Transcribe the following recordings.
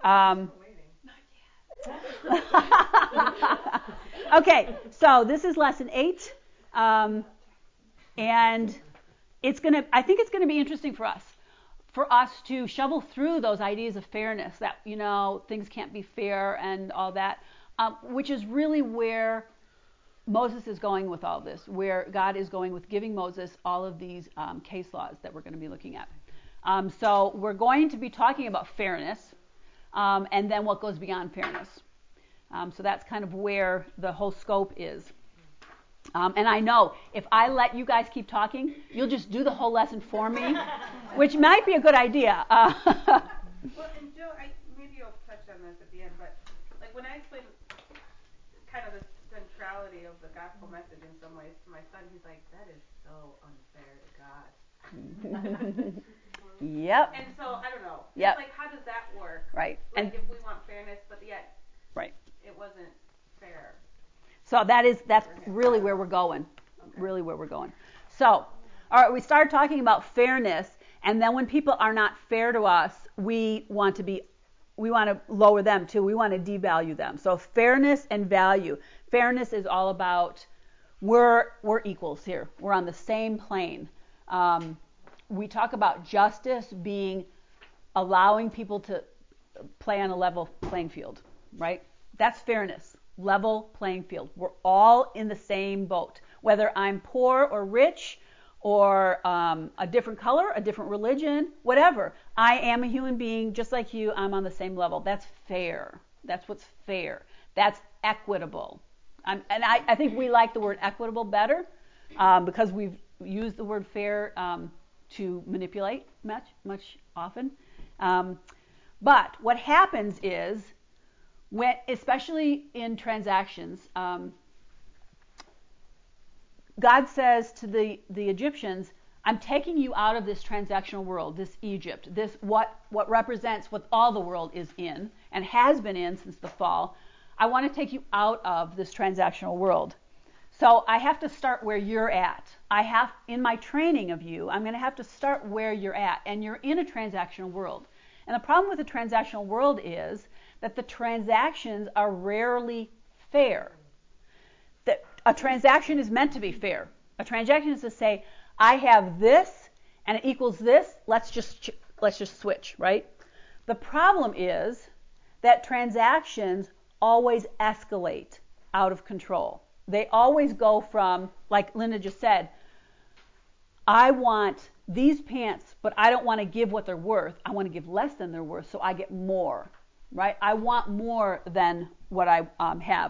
Um, okay, so this is lesson 8, and I think it's gonna be interesting for us to shovel through those ideas of fairness, that things can't be fair and all that, which is really where Moses is going with all this, where God is going with giving Moses all of these case laws that we're going to be looking at. So we're going to be talking about fairness, and then what goes beyond fairness. So that's kind of where the whole scope is. And I know if I let you guys keep talking, you'll just do the whole lesson for me, which might be a good idea. Well, and Joe, maybe you'll touch on this at the end, but like when I explain kind of the centrality of the gospel message in some ways to my son, he's like, that is so unfair to God. Yep. And so, I don't know. Yep. It's like, how does that work? Right. Like, And if we want fairness, but yet right. It wasn't fair. So that's really where we're going. Okay. Really where we're going. So, all right, we started talking about fairness, and then when people are not fair to us, we want to lower them too. We want to devalue them. So fairness and value. Fairness is all about we're equals here. We're on the same plane. We talk about justice being allowing people to play on a level playing field, right? That's fairness. Level playing field. We're all in the same boat. Whether I'm poor or rich or a different color, a different religion, whatever. I am a human being just like you. I'm on the same level. That's fair. That's what's fair. That's equitable. And I think we like the word equitable better because we've used the word fair to manipulate much often. But what happens is, especially in transactions, God says to the Egyptians, I'm taking you out of this transactional world, this Egypt, this what represents what all the world is in and has been in since the fall. I want to take you out of this transactional world. So I have to start where you're at. In my training of you, I'm going to have to start where you're at. And you're in a transactional world. And the problem with the transactional world is that the transactions are rarely fair. That a transaction is meant to be fair. A transaction is to say, I have this and it equals this. Let's just switch, right? The problem is that transactions always escalate out of control. They always go from, like Linda just said, I want these pants, but I don't want to give what they're worth. I want to give less than they're worth, so I get more, right? I want more than what I have.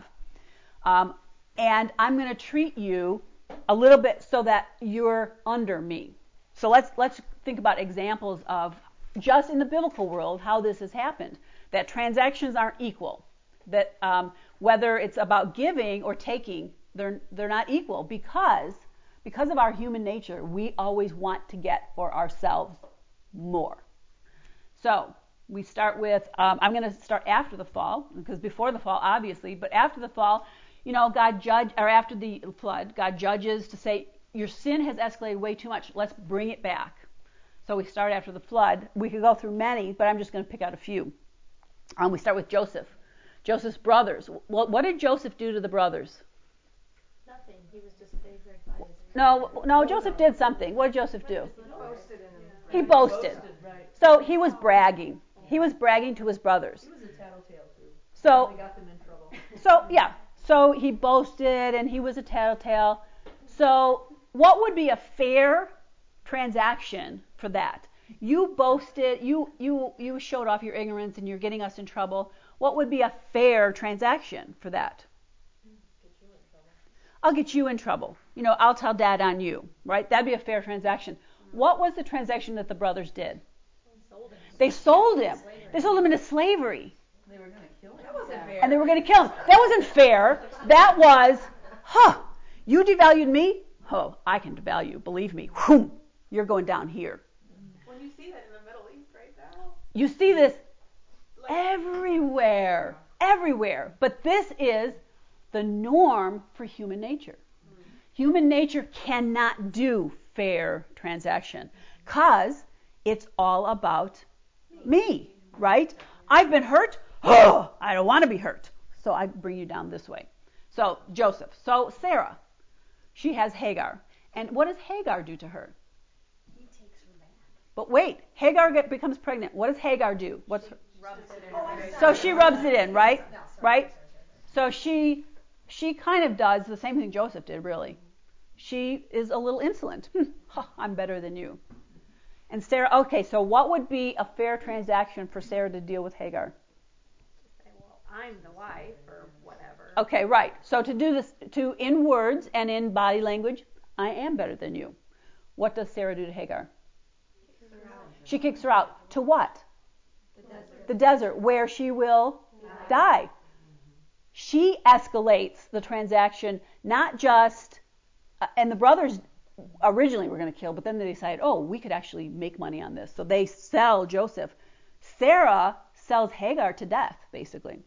And I'm going to treat you a little bit so that you're under me. So let's think about examples of, just in the biblical world, how this has happened. That transactions aren't equal. That whether it's about giving or taking, they're not equal because of our human nature. We always want to get for ourselves more. So we start with, I'm going to start after the fall, because before the fall, obviously, but after the fall, after the flood, God judges to say, your sin has escalated way too much. Let's bring it back. So we start after the flood. We could go through many, but I'm just going to pick out a few. We start with Joseph. Joseph's brothers. What did Joseph do to the brothers? Nothing. He was just favored by his... No, Joseph did something. What did Joseph do? He boasted. He boasted. So he was bragging. He was bragging to his brothers. He was a tattletale too. So He got them in trouble. So he boasted and he was a tattletale. So what would be a fair transaction for that? You boasted, you showed off your ignorance and you're getting us in trouble. What would be a fair transaction for that? Get you in trouble. I'll get you in trouble. I'll tell Dad on you, right? That'd be a fair transaction. What was the transaction that the brothers did? They sold him. They sold him into slavery. They were going to kill him. That wasn't fair. And they were going to kill him. That wasn't fair. That was, you devalued me? I can devalue. Believe me. Whoom, you're going down here. When you see that in the Middle East right now. You see this everywhere. But this is the norm for human nature. Human nature cannot do fair transaction because it's all about me, right? I've been hurt. Oh, I don't want to be hurt. So I bring you down this way. So Joseph. So Sarah, she has Hagar. And what does Hagar do to her? He takes her back. But wait, Hagar becomes pregnant. What does Hagar do? Rubs it in. So she rubs it in, right? Right? So she kind of does the same thing Joseph did, really. She is a little insolent. I'm better than you. And Sarah, okay, so what would be a fair transaction for Sarah to deal with Hagar? Say, well, I'm the wife or whatever. Okay, right. So to do this, in words and in body language, I am better than you. What does Sarah do to Hagar? She kicks her out. To what? The desert, where she will die. She escalates the transaction, not just, and the brothers originally were going to kill, but then they decided, oh, we could actually make money on this. So they sell Joseph. Sarah sells Hagar to death, basically.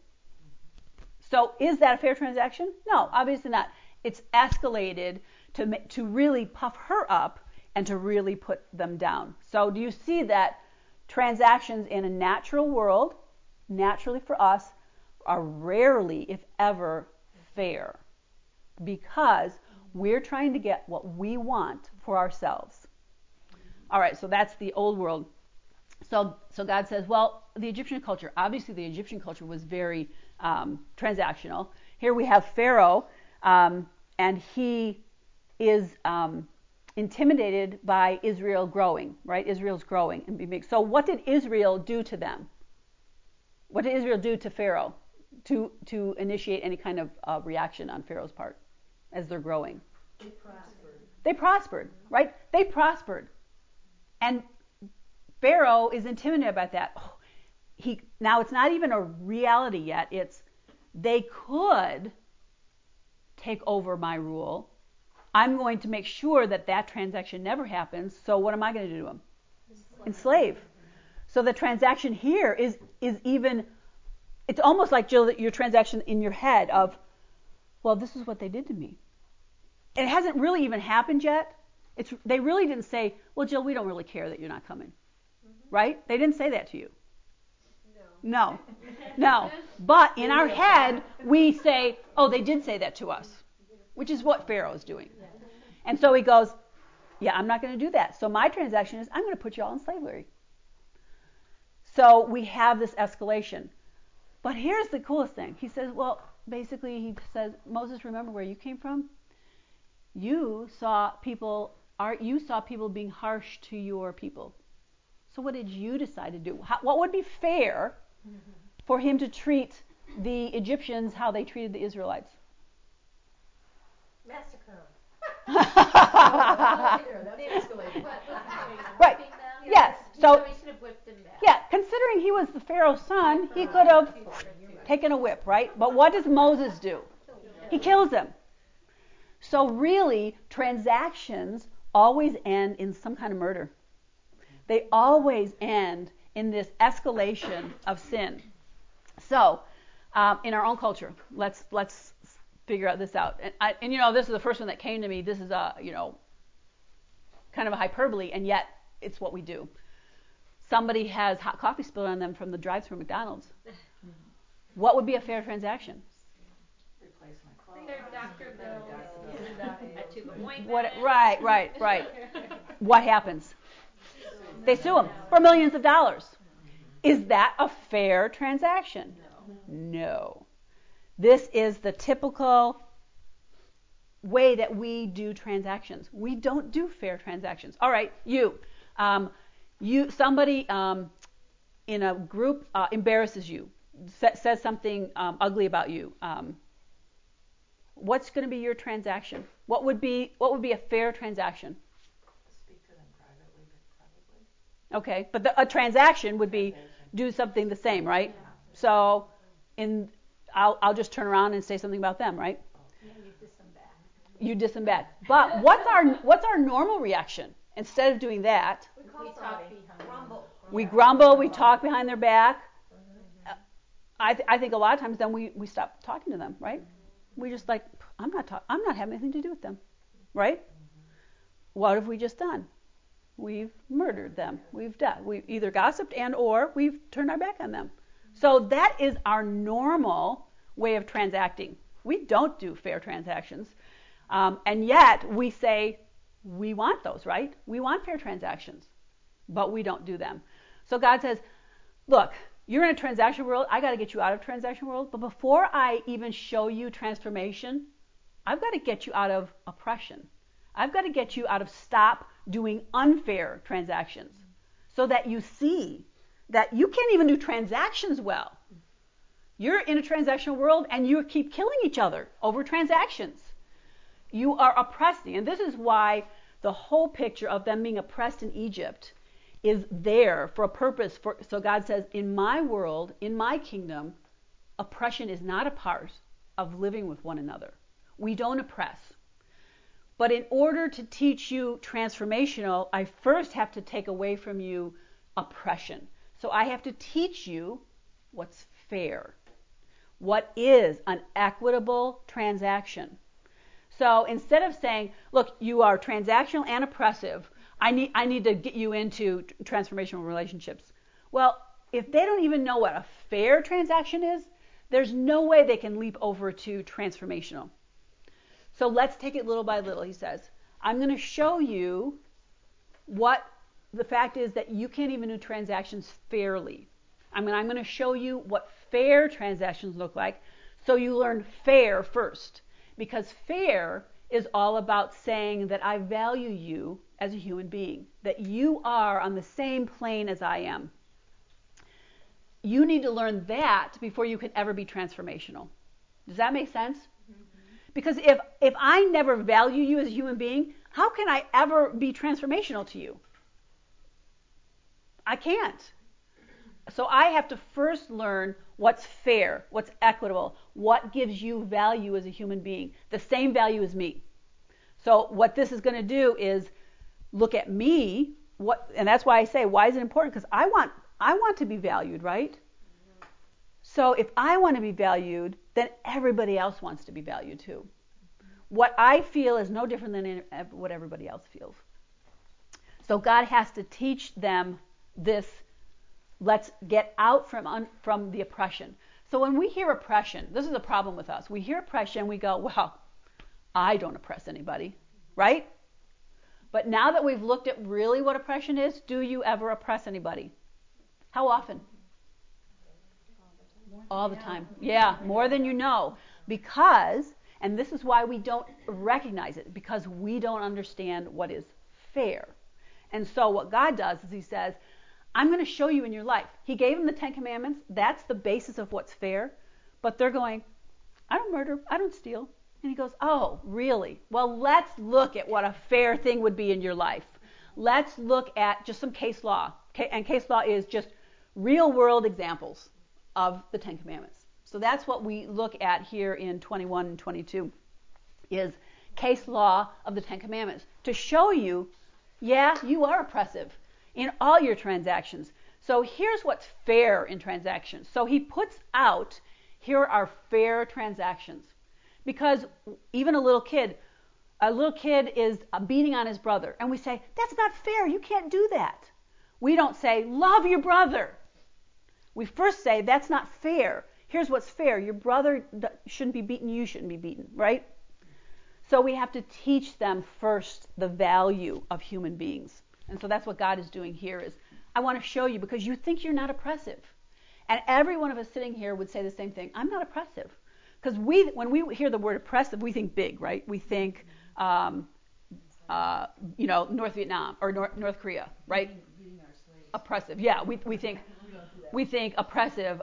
So is that a fair transaction? No, obviously not. It's escalated to really puff her up and to really put them down. So do you see that transactions in a natural world, naturally for us, are rarely, if ever, fair, because we're trying to get what we want for ourselves. All right, so that's the old world. So God says, well, the Egyptian culture, obviously the Egyptian culture was very transactional. Here we have Pharaoh, and he is intimidated by Israel growing, right? Israel's growing and being big. So what did Israel do to them? What did Israel do to Pharaoh to initiate any kind of reaction on Pharaoh's part as they're growing? They prospered, right? They prospered. And Pharaoh is intimidated by that. Now it's not even a reality yet. It's they could take over my rule. I'm going to make sure that transaction never happens. So what am I going to do to them? Enslave. So the transaction here is even, it's almost like, Jill, your transaction in your head of, well, this is what they did to me. And it hasn't really even happened yet. They really didn't say, well, Jill, we don't really care that you're not coming. Mm-hmm. Right? They didn't say that to you. No. But in our head, we say, oh, they did say that to us, which is what Pharaoh is doing. And so he goes, yeah, I'm not going to do that. So my transaction is I'm going to put you all in slavery. So we have this escalation. But here's the coolest thing. He says, well, basically he says, Moses, remember where you came from? You saw people being harsh to your people. So what did you decide to do? What would be fair for him to treat the Egyptians how they treated the Israelites? Massacre them. Right. Yes. So he should have whipped him back. Yeah, considering he was the Pharaoh's son, he could have taken a whip, right? But what does Moses do? He kills him. So really, transactions always end in some kind of murder. They always end in this escalation of sin. So, in our own culture, let's figure out this out. And this is the first one that came to me. This is kind of a hyperbole, and yet it's what we do. Somebody has hot coffee spilled on them from the drive-thru McDonald's. What would be a fair transaction? Replace my clothes. Their doctor bills. Right. What happens? They sue them for millions of dollars. Is that a fair transaction? No. This is the typical way that we do transactions. We don't do fair transactions. All right, somebody in a group embarrasses you, says something ugly about you. What's going to be your transaction? What would be a fair transaction? Speak to them privately, probably. Okay, but a transaction would be do something the same, right? Yeah. So, I'll just turn around and say something about them, right? Yeah, you diss them back. You diss them back. But what's our normal reaction? Instead of doing that, we grumble, we talk behind their back. I think a lot of times then we stop talking to them, right? We just like, I'm not having anything to do with them, right? What have we just done? We've murdered them. We've either gossiped and or we've turned our back on them. So that is our normal way of transacting. We don't do fair transactions. And yet we say we want those, right? We want fair transactions, but we don't do them. So God says, look, you're in a transaction world. I got to get you out of transaction world. But before I even show you transformation, I've got to get you out of oppression. I've got to get you out of stop doing unfair transactions so that you see that you can't even do transactions well. You're in a transactional world and you keep killing each other over transactions. You are oppressing. And this is why the whole picture of them being oppressed in Egypt is there for a purpose. So God says, in my world, in my kingdom, oppression is not a part of living with one another. We don't oppress. But in order to teach you transformational, I first have to take away from you oppression. So I have to teach you what's fair. What is an equitable transaction? So instead of saying, look, you are transactional and oppressive, I need to get you into transformational relationships. Well, if they don't even know what a fair transaction is, there's no way they can leap over to transformational. So let's take it little by little, he says. I'm going to show you what the fact is that you can't even do transactions fairly. I'm going to show you what fair transactions look like, so you learn fair first. Because fair is all about saying that I value you as a human being, that you are on the same plane as I am. You need to learn that before you can ever be transformational. Does that make sense? Because if I never value you as a human being, how can I ever be transformational to you? I can't. So I have to first learn what's fair, what's equitable, what gives you value as a human being, the same value as me. So what this is going to do is look at me, and that's why I say, why is it important? Because I want to be valued, right? So if I want to be valued, then everybody else wants to be valued too. What I feel is no different than what everybody else feels. So God has to teach them this. Let's get out from the oppression. So when we hear oppression, this is a problem with us. We hear oppression, we go, well, I don't oppress anybody, right? But now that we've looked at really what oppression is, do you ever oppress anybody? How often? All the time. Yeah, more than you know. Because, and this is why we don't recognize it, because we don't understand what is fair. And so what God does is he says, I'm going to show you in your life. He gave them the 10 Commandments. That's the basis of what's fair. But they're going, I don't murder. I don't steal. And he goes, oh, really? Well, let's look at what a fair thing would be in your life. Let's look at just some case law. And case law is just real world examples of the 10 Commandments. So that's what we look at here in 21 and 22 is case law of the 10 Commandments to show you, yeah, you are oppressive in all your transactions. So here's what's fair in transactions. So he puts out, here are fair transactions. Because even a little kid is beating on his brother. And we say, that's not fair. You can't do that. We don't say, love your brother. We first say, that's not fair. Here's what's fair. Your brother shouldn't be beaten. You shouldn't be beaten, right? So we have to teach them first the value of human beings. And so that's what God is doing here is, I want to show you because you think you're not oppressive. And every one of us sitting here would say the same thing. I'm not oppressive. Because when we hear the word oppressive, we think big, right? We think, North Vietnam or North Korea, right? Oppressive. Yeah, we think oppressive.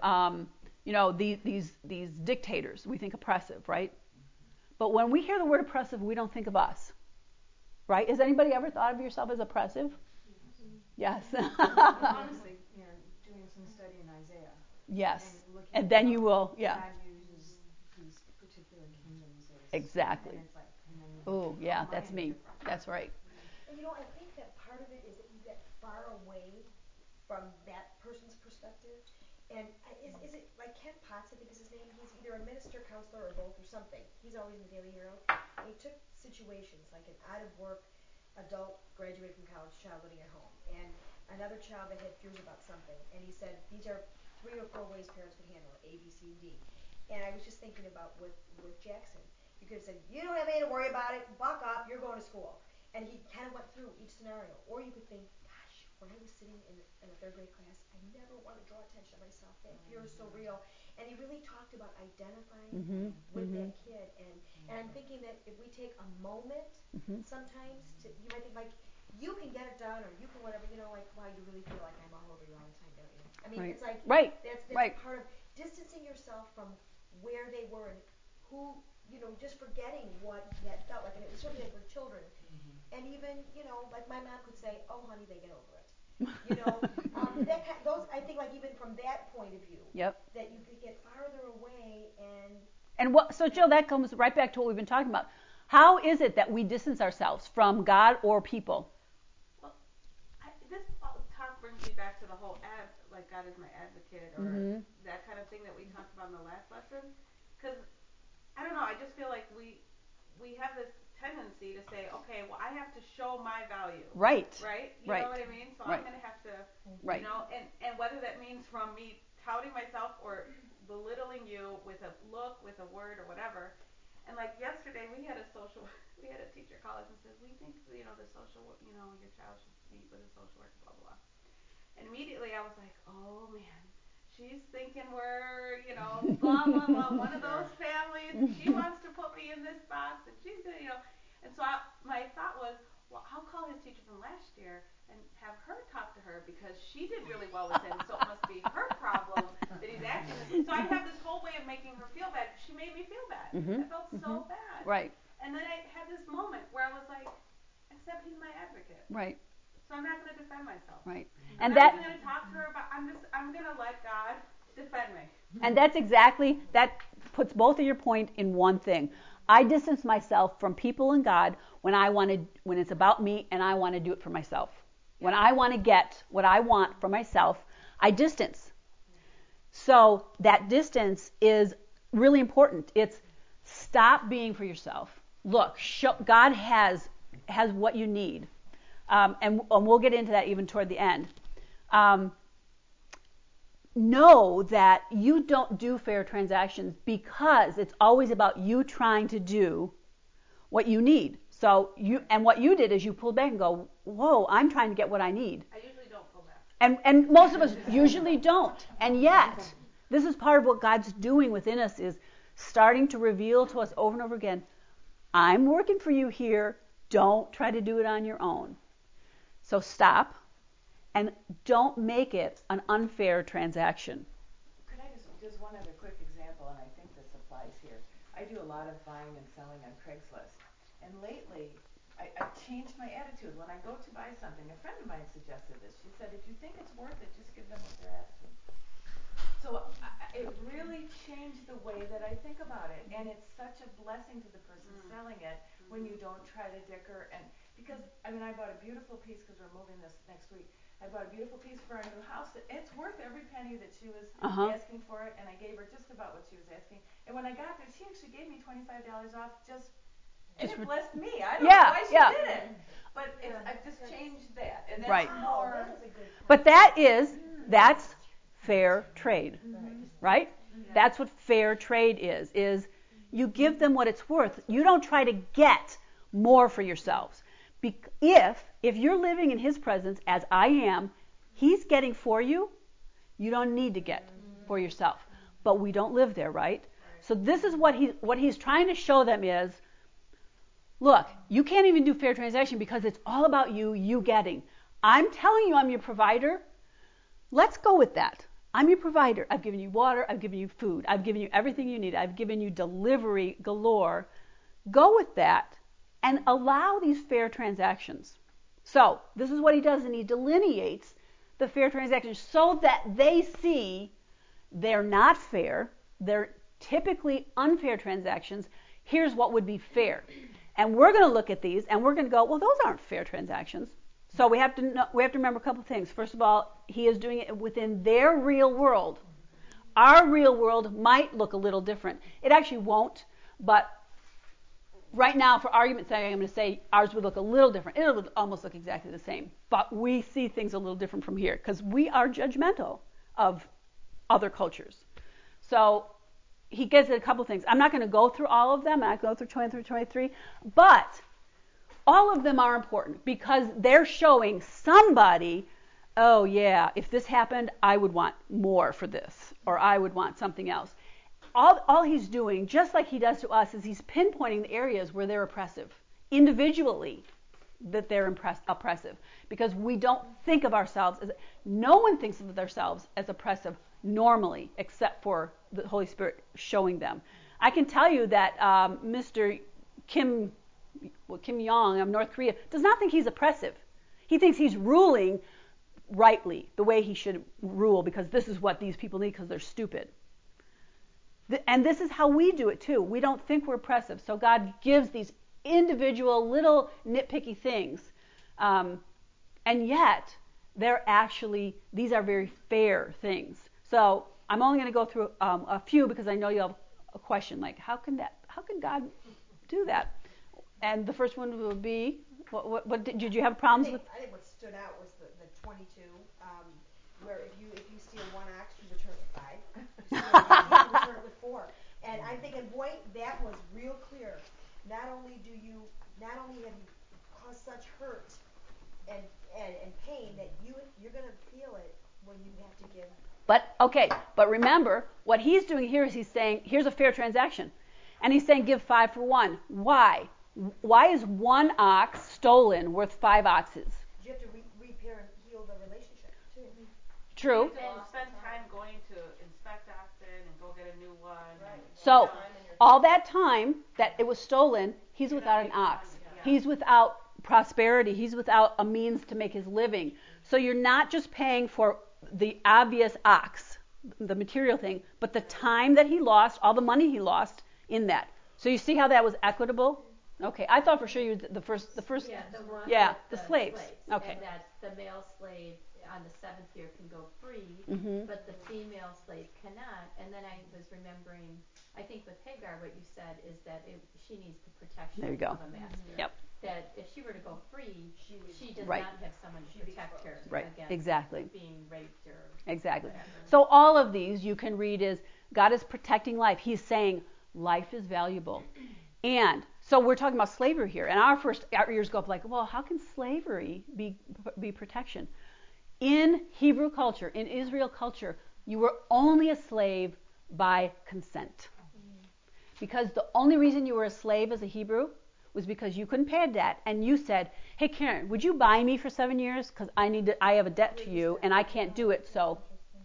These dictators. We think oppressive, right? But when we hear the word oppressive, we don't think of us. Right? Has anybody ever thought of yourself as oppressive? Yes. Honestly, doing some study in Isaiah. Yes. And then you will, yeah. God uses these particular kingdoms as Exactly. And it's like, oh, yeah, that's me. That's right. And I think that part of it is that you get far away from that person's perspective. And is it like Ken Potts, I think is his name? He's either a minister, counselor, or both, or something. He's always in the Daily Hero. And he took situations like an out-of-work adult graduated from college child living at home, and another child that had fears about something. And he said, these are 3 or 4 ways parents could handle it, A, B, C, and D. And I was just thinking about with Jackson. You could have said, you don't have anything to worry about it, buck up, you're going to school. And he kind of went through each scenario. Or you could think, gosh, when I was sitting in a 3rd grade class, I never want to draw attention to myself. That fear is so real. And he really talked about identifying with that kid. And I'm thinking that if we take a moment sometimes, you might think like, you can get it done or you can whatever, like, wow, you really feel like I'm all over you all the time, don't you? I mean, it's like, that's part of distancing yourself from where they were and who, just forgetting what that felt like. And it was certainly like with children. And even, like my mom could say, oh, honey, they get over it. Those, I think, like even from that point of view, that you could get farther away and what. So, Jill, that comes right back to what we've been talking about. How is it that we distance ourselves from God or people? Well, this talk brings me back to the whole like God is my advocate, or that kind of thing that we talked about in the last lesson. Because I don't know, I just feel like we have this tendency to say, okay, well, I have to show my value. Right. You know what I mean? So I'm going to have to, and whether that means from me touting myself or belittling you with a look, with a word, or whatever. And like yesterday, we had a teacher call us and said, we think, the social, your child should meet with a social worker, blah, blah, blah. And immediately I was like, oh man, she's thinking we're, blah, blah, blah, one of those families, and she wants to put me in this box, and she's going to, And so my thought was, well, I'll call his teacher from last year and have her talk to her because she did really well with it, and so it must be her problem that he's acting this. So I have this whole way of making her feel bad. She made me feel bad. I felt so bad. Right. And then I had this moment where I was like, except he's my advocate. Right. So I'm not going to defend myself. Right. I'm not going to talk to her about. I'm going to let God defend me. And that puts both of your point in one thing. I distance myself from people and God when it's about me and I want to do it for myself. When I want to get what I want for myself, I distance. So that distance is really important. It's stop being for yourself. Look, God has what you need. And we'll get into that even toward the end. Know that you don't do fair transactions because it's always about you trying to do what you need. So what you did is you pulled back and go, whoa, I'm trying to get what I need. I usually don't pull back. And most of us usually don't. And yet, this is part of what God's doing within us, is starting to reveal to us over and over again, I'm working for you here. Don't try to do it on your own. So stop. And don't make it an unfair transaction. Could I just one other quick example, and I think this applies here. I do a lot of buying and selling on Craigslist. And lately, I've changed my attitude. When I go to buy something, a friend of mine suggested this. She said, if you think it's worth it, just give them what they're asking. So it really changed the way that I think about it. And it's such a blessing to the person selling it when you don't try to dicker. And because, I bought a beautiful piece because we're moving this next week. I bought a beautiful piece for our new house. It's worth every penny that she was asking for it, and I gave her just about what she was asking. And when I got there, she actually gave me $25 off and it blessed me. I don't know why she did it. But I've just changed that. And that's more. But that's fair trade, right? That's what fair trade is you give them what it's worth. You don't try to get more for yourselves. If you're living in his presence, as I am, he's getting for you. You don't need to get for yourself. But we don't live there, right? So this is what he's trying to show them is, look, you can't even do fair transaction because it's all about you getting. I'm telling you I'm your provider. Let's go with that. I'm your provider. I've given you water. I've given you food. I've given you everything you need. I've given you delivery galore. Go with that. And allow these fair transactions. So this is what he does, and he delineates the fair transactions so that they see they're not fair. They're typically unfair transactions. Here's what would be fair. And we're going to look at these, and we're going to go, well, those aren't fair transactions. So we have to remember a couple things. First of all, he is doing it within their real world. Our real world might look a little different. It actually won't, but right now, for argument's sake, I'm going to say ours would look a little different. It would almost look exactly the same. But we see things a little different from here because we are judgmental of other cultures. So he gives it a couple things. I'm not going to go through all of them. I go through 20 through 23, but all of them are important because they're showing somebody, oh yeah, if this happened, I would want more for this, or I would want something else. All he's doing, just like he does to us, is he's pinpointing the areas where they're oppressive, individually, that they're oppressive. Because we don't think of ourselves as, no one thinks of themselves as oppressive normally, except for the Holy Spirit showing them. I can tell you that Mr. Kim Jong of North Korea does not think he's oppressive. He thinks he's ruling rightly, the way he should rule, because this is what these people need because they're stupid. And this is how we do it too. We don't think we're oppressive. So God gives these individual little nitpicky things. And yet, these are very fair things. So I'm only going to go through a few because I know you have a question. Like, how can God do that? And the first one would be, what did you have problems with? I think what stood out was the 22, where if you steal one ox, you return it with 5. You return it with 4. And I'm thinking, boy, that was real clear. Not only have you caused such hurt and pain that you're going to feel it when you have to give. But remember, what he's doing here is he's saying, here's a fair transaction. And he's saying give 5 for 1. Why? Why is 1 ox stolen worth 5 oxes? You have to repair and heal the relationship, too. True. And spend time going to inspect oxen and go get a new one. Right. So, all that time that it was stolen, he's without an ox. Yeah. He's without prosperity. He's without a means to make his living. So you're not just paying for the obvious ox, the material thing, but the time that he lost, all the money he lost in that. So you see how that was equitable? Okay, I thought for sure you were the first. Yeah, the slaves. Okay. And that the male slave on the 7th year can go free, but the female slave cannot. And then I was remembering, I think with Hagar, what you said is that she needs the protection there you go. of a master. Yep. That if she were to go free, she does right. not have someone to protect her against exactly. being raped or exactly. whatever. So all of these you can read is God is protecting life. He's saying life is valuable. And so we're talking about slavery here. And our ears go up like, well, how can slavery be protection? In Hebrew culture, in Israel culture, you were only a slave by consent. Because the only reason you were a slave as a Hebrew was because you couldn't pay a debt, and you said, hey, Karen, would you buy me for 7 years? Because I have a debt to you, and I can't do it, so.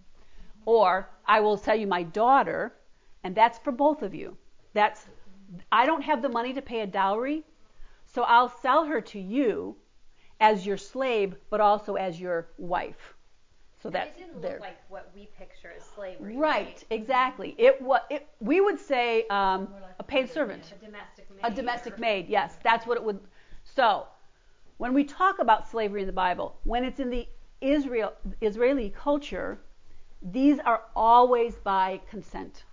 Or I will sell you my daughter, and that's for both of you. I don't have the money to pay a dowry, so I'll sell her to you as your slave, but also as your wife. So it didn't look like what we picture as slavery. Right, exactly. We would say a paid servant. A domestic maid. A domestic maid, yes. That's what it would. So, when we talk about slavery in the Bible, when it's in the Israeli culture, these are always by consent.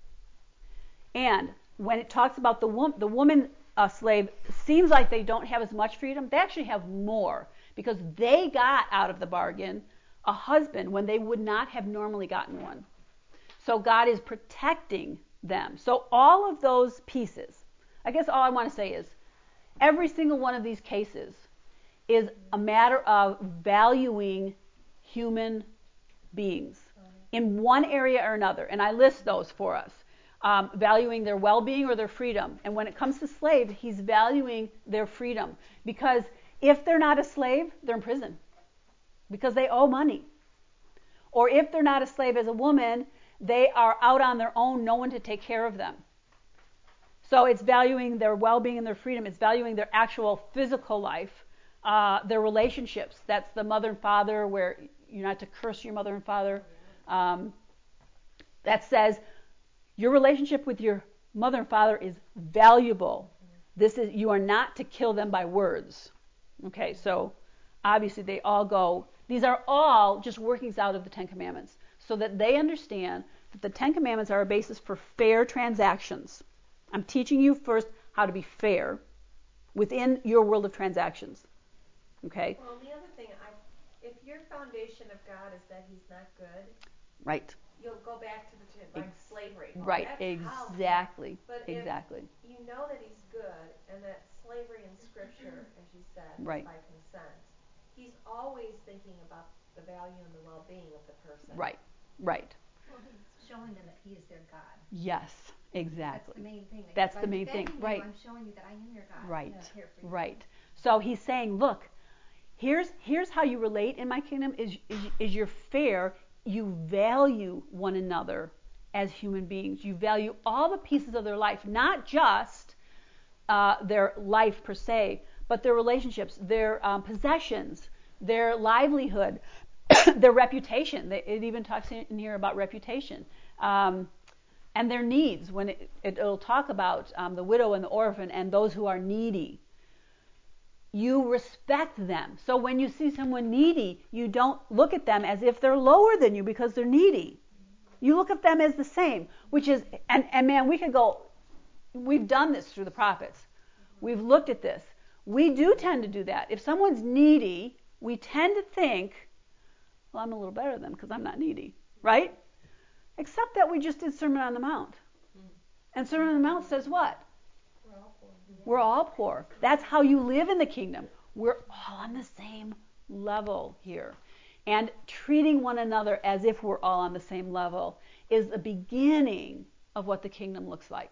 And when it talks about the woman slave, seems like they don't have as much freedom. They actually have more because they got out of the bargain a husband when they would not have normally gotten one. So God is protecting them. So all of those pieces, I guess all I want to say is every single one of these cases is a matter of valuing human beings in one area or another. And I list those for us. Valuing their well-being or their freedom. And when it comes to slaves, he's valuing their freedom. Because if they're not a slave, they're in prison. Because they owe money. Or if they're not a slave as a woman, they are out on their own, no one to take care of them. So it's valuing their well-being and their freedom. It's valuing their actual physical life, their relationships. That's the mother and father, where you're not to curse your mother and father. That says your relationship with your mother and father is valuable. You are not to kill them by words. Okay, so obviously they all go. These are all just workings out of the Ten Commandments, so that they understand that the Ten Commandments are a basis for fair transactions. I'm teaching you first how to be fair within your world of transactions. Okay? Well, the other thing, if your foundation of God is that he's not good, right. you'll go back to like slavery. Right, That's exactly, but exactly. If you know that he's good and that slavery in Scripture, as you said, is Right. by consent, he's always thinking about the value and the well-being of the person. Right, right. Well, he's showing them that he is their God. Yes, exactly. That's the main thing. Like, That's if the I'm main thing, defending right. You, I'm showing you that I am your God. Right, I'm here for you. right. So he's saying, look, here's how you relate in my kingdom is you're fair. You value one another as human beings. You value all the pieces of their life, not just their life per se, but their relationships, their possessions, their livelihood, their reputation. It even talks in here about reputation. And their needs, when it'll talk about the widow and the orphan and those who are needy. You respect them. So when you see someone needy, you don't look at them as if they're lower than you because they're needy. You look at them as the same, which is, and man, we could go, we've done this through the prophets. We've looked at this. We do tend to do that. If someone's needy, we tend to think, well, I'm a little better than them because I'm not needy, right? Except that we just did Sermon on the Mount. And Sermon on the Mount says what? We're all poor. That's how you live in the kingdom. We're all on the same level here. And treating one another as if we're all on the same level is the beginning of what the kingdom looks like.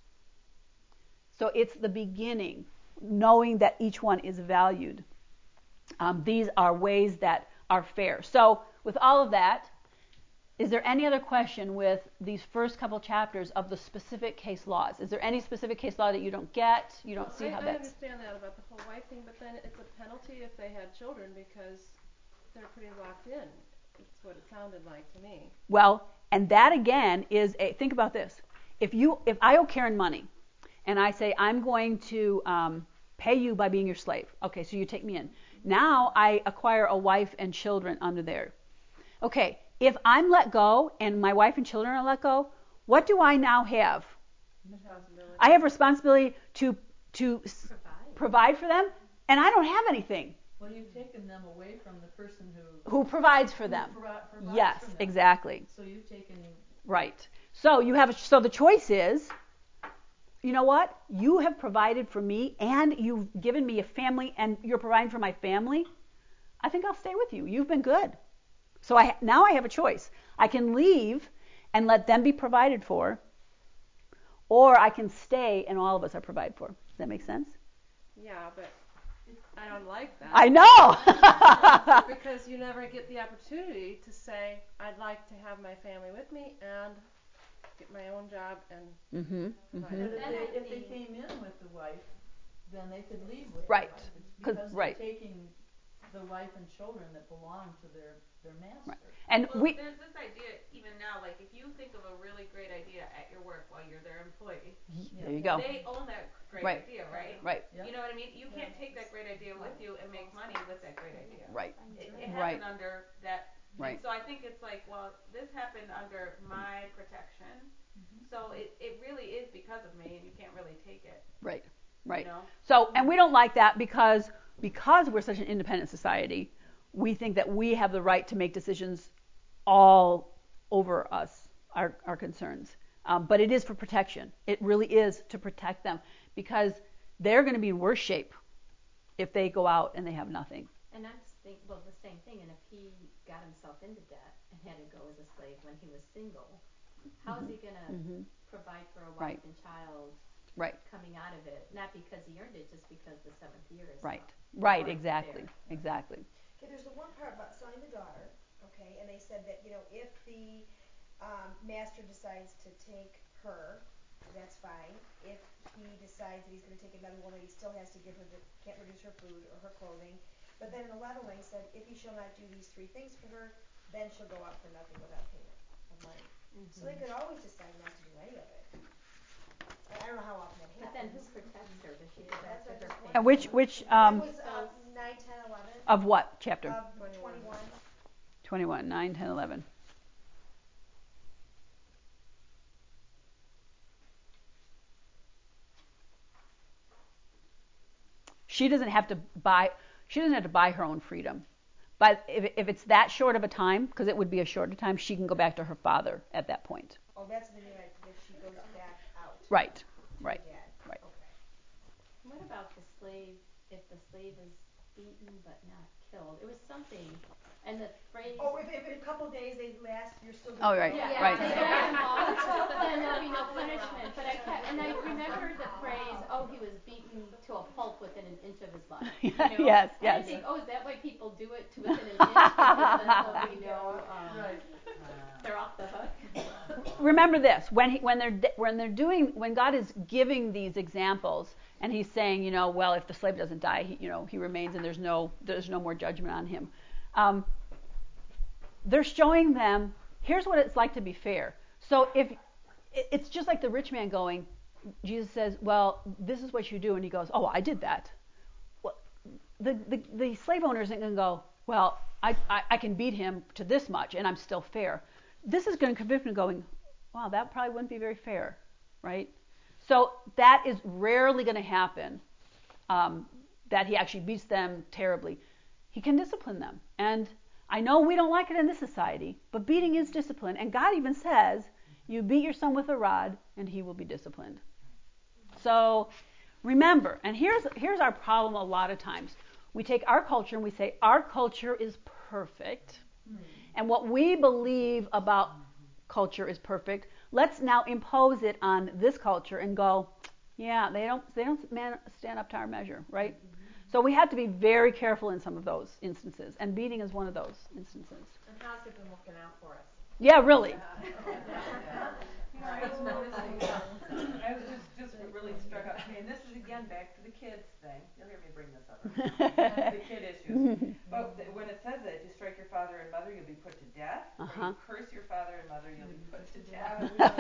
So it's the beginning, knowing that each one is valued. These are ways that are fair. So with all of that, is there any other question with these first couple chapters of the specific case laws? Is there any specific case law that you don't get? You don't see how that's... I understand that about the whole wife thing, but then it's a penalty if they had children because they're pretty locked in. It's what it sounded like to me. Well, and that again is think about this. If I owe Karen money and I say I'm going to pay you by being your slave. Okay, so you take me in. Now I acquire a wife and children under there. Okay, if I'm let go and my wife and children are let go, what do I now have? I have responsibility to provide for them, and I don't have anything. Well, you've taken them away from the person who provides for them. Yes, for them. Exactly. So you've taken right. So so the choice is, you know what? You have provided for me, and you've given me a family, and you're providing for my family. I think I'll stay with you. You've been good. So now I have a choice. I can leave and let them be provided for, or I can stay and all of us are provided for. Does that make sense? Yeah, but I don't like that. I know. Because you never get the opportunity to say, I'd like to have my family with me and get my own job and But if they came in with the wife, then they could leave with right. the wife. Because they're taking the wife and children that belong to their master. Right. And there's this idea even now, like if you think of a really great idea at your work while you're their employee, there you go. They own that great idea, right? Right. You know what I mean? You can't take that great idea with you and make money with that great idea. Right. It happened under that. Right. So I think it's like, well, this happened under my protection. So it really is because of me, and you can't really take it. Right. Right. You know? So, and we don't like that because we're such an independent society. We think that we have the right to make decisions all over us, our concerns. But it is for protection. It really is to protect them because they're going to be in worse shape if they go out and they have nothing. And I'm thinking, well, the same thing. And if he got himself into debt and had to go as a slave when he was single, how is he going to provide for a wife and child coming out of it? Not because he earned it, just because the seventh year is right. up. Right, exactly. Exactly. Okay, there's the one part about selling the daughter, okay, and they said that, if the master decides to take her, that's fine. If he decides that he's going to take another woman, he still has to give her can't reduce her food or her clothing. But then in 11 he said, if he shall not do these three things for her, then she'll go out for nothing without payment of money. So they could always decide not to do any of it. I don't know how often that happens. But then who protects her? Does she go back to her family? And which that was 9, 10, 11. of what chapter? Of 21. 21, 9, 10, 11. She doesn't have to buy her own freedom, But if it's that short of a time, because it would be a shorter time, she can go back to her father at that point. Oh, that's the new idea. She goes back out. Right. Right. Right. Okay. What about the slave? If the slave is beaten but not killed, it was something, and the phrase. Oh, if in a couple days they last, you're still. Oh, right. Yeah, right. They don't involve, but then there'll be no punishment. But I remember the phrase, "Oh, he was beaten to a pulp within an inch of his life." You know? Yes. And I think, oh, is that why people do it to within an inch? Because then we know they're off the hook. Remember this: when God is giving these examples, and He's saying, well, if the slave doesn't die, he remains, and there's no more judgment on him. They're showing them, here's what it's like to be fair. So if it's just like the rich man going, Jesus says, well, this is what you do, and he goes, oh, I did that. Well, the slave owner isn't going to go, well, I can beat him to this much, and I'm still fair. This is going to convict him going, wow, that probably wouldn't be very fair, right? So that is rarely going to happen, that he actually beats them terribly. He can discipline them. And I know we don't like it in this society, but beating is discipline. And God even says, you beat your son with a rod, and he will be disciplined. So remember, and here's our problem a lot of times. We take our culture and we say, our culture is perfect. And what we believe about culture is perfect. Let's now impose it on this culture and go, yeah, they don't stand up to our measure, right? So we have to be very careful in some of those instances, and beating is one of those instances. And how's it been working out for us? Yeah, really. I was just really struck out to me, and this is again back to the kids thing. You'll hear me bring this up. The kid issues. But when it says that if you strike your father and mother, you'll be put to death. Or you curse your father and mother, you'll be put to death.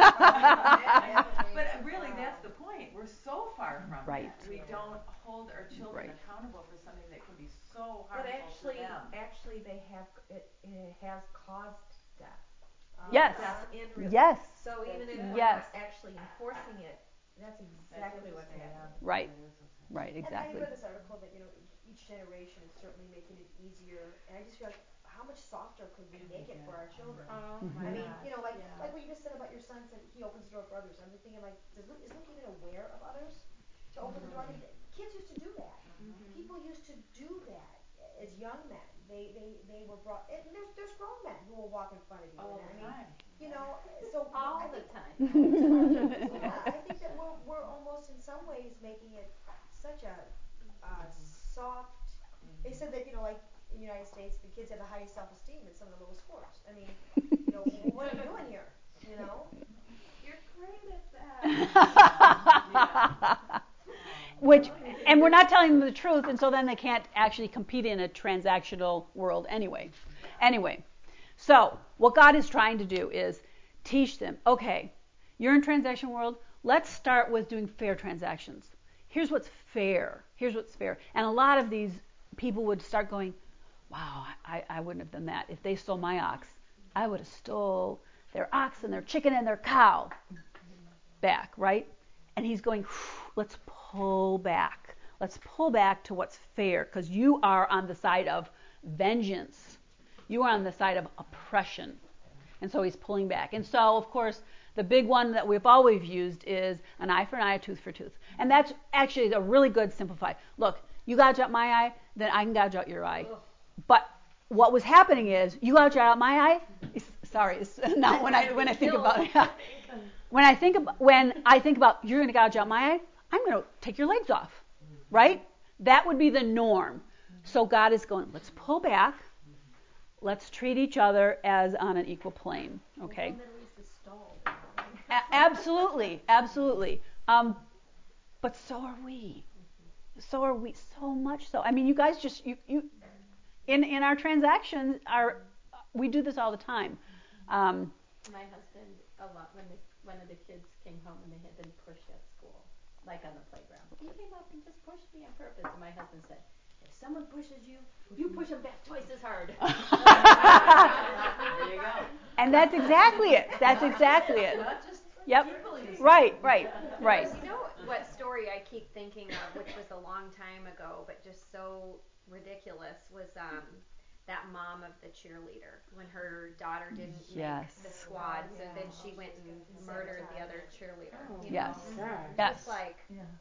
But really, that's the point. We're so far from that. We don't hold our children accountable for something that can be so harmful to them. But actually, they have it has caused death. Yes. Yes. So even if we're not actually enforcing it, that's exactly what's happening. Right. Right. Exactly. And I read this article that each generation is certainly making it easier, and I just feel like how much softer could we make it for our children? Oh I mean, like what you just said about your son, said he opens the door for others. I'm thinking like, is Luke even aware of others to open the door? I mean, kids used to do that. People used to do that as young men. They were brought. And there's grown men who will walk in front of you. All the time. So all the time. Yeah, I think that we're almost in some ways making it such a soft. They said that like in the United States, the kids have the highest self-esteem and some of the lowest scores. I mean, what are we doing here? You're great at that. And we're not telling them the truth, and so then they can't actually compete in a transactional world anyway. So what God is trying to do is teach them, okay, you're in transaction world, let's start with doing fair transactions. Here's what's fair. And a lot of these people would start going, wow, I wouldn't have done that. If they stole my ox, I would have stole their ox and their chicken and their cow back, right? And he's going, let's pull back. Let's pull back to what's fair, because you are on the side of vengeance. You are on the side of oppression. And so he's pulling back. And so, of course, the big one that we've always used is an eye for an eye, a tooth for a tooth. And that's actually a really good simplified. Look, you gouge out my eye, then I can gouge out your eye. But what was happening is, you gouge out my eye. It's not when I think about it. When I think about you're going to gouge out my eye, I'm going to take your legs off, right? That would be the norm. So God is going, let's pull back. Let's treat each other as on an equal plane, okay? Absolutely. But so are we. So much so. I mean, you guys just you in our transactions we do this all the time. My husband, a lot when one of the kids came home and they had been pushed at school, like on the playground. He came up and just pushed me on purpose, and my husband said, if someone pushes you, you push them back twice as hard. There you go. And that's exactly it. Not just Yep. Right. You know what story I keep thinking of, which was a long time ago, but just so ridiculous, was that mom of the cheerleader when her daughter didn't Yes. make the squad, so then she went and murdered the other cheerleader. Yes. Yes. It's like,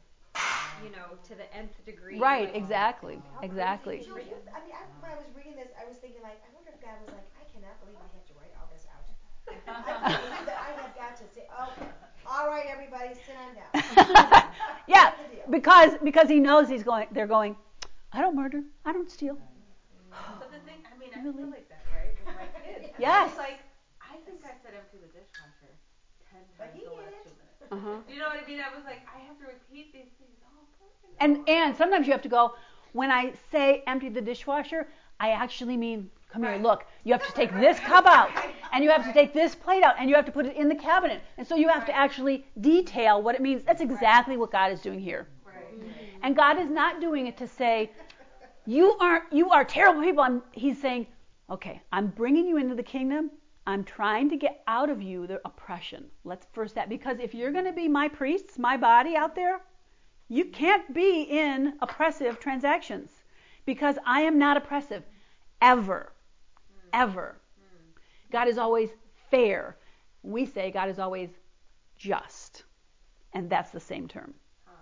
to the nth degree. Right, like, exactly. Exactly. Jill, when I was reading this, I was thinking, like, I wonder if God was like, I cannot believe I have to write all this out. I can't believe that I have got to say, okay, all right, everybody, sit on down. Yeah, because he knows they're going, I don't murder, I don't steal. But the thing, I feel like that, right, with my kids. Yes. It's like, I think I said empty the dishwasher 10 times in the last 2 minutes. Uh-huh. Do you know what I mean? I was like, I have to repeat these things all over. And sometimes you have to go, when I say empty the dishwasher, I actually mean, come here, look, you have to take this cup out, and you have to take this plate out, and you have to put it in the cabinet. And so you have to actually detail what it means. That's exactly what God is doing here. And God is not doing it to say, you are terrible people. He's saying, okay, I'm bringing you into the kingdom. I'm trying to get out of you the oppression. Let's first that, because if you're going to be my priests, my body out there, you can't be in oppressive transactions, because I am not oppressive, ever, ever. God is always fair. We say God is always just, and that's the same term.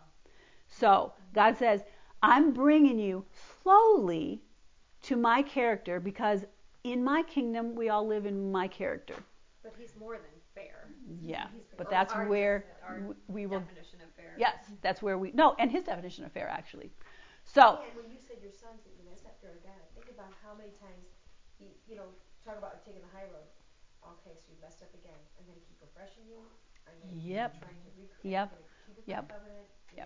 So God says, I'm bringing you slowly to my character, because in my kingdom we all live in my character. But he's more than fair. Yeah, but that's where we will. Definition of fair. Yes, that's where and his definition of fair, actually. So. And when you said your sons that you messed up fair to God, think about how many times he, talk about taking the high road. Okay, so you messed up again. I'm going to keep refreshing you. I'm going to keep trying to recreate. Keep with my covenant.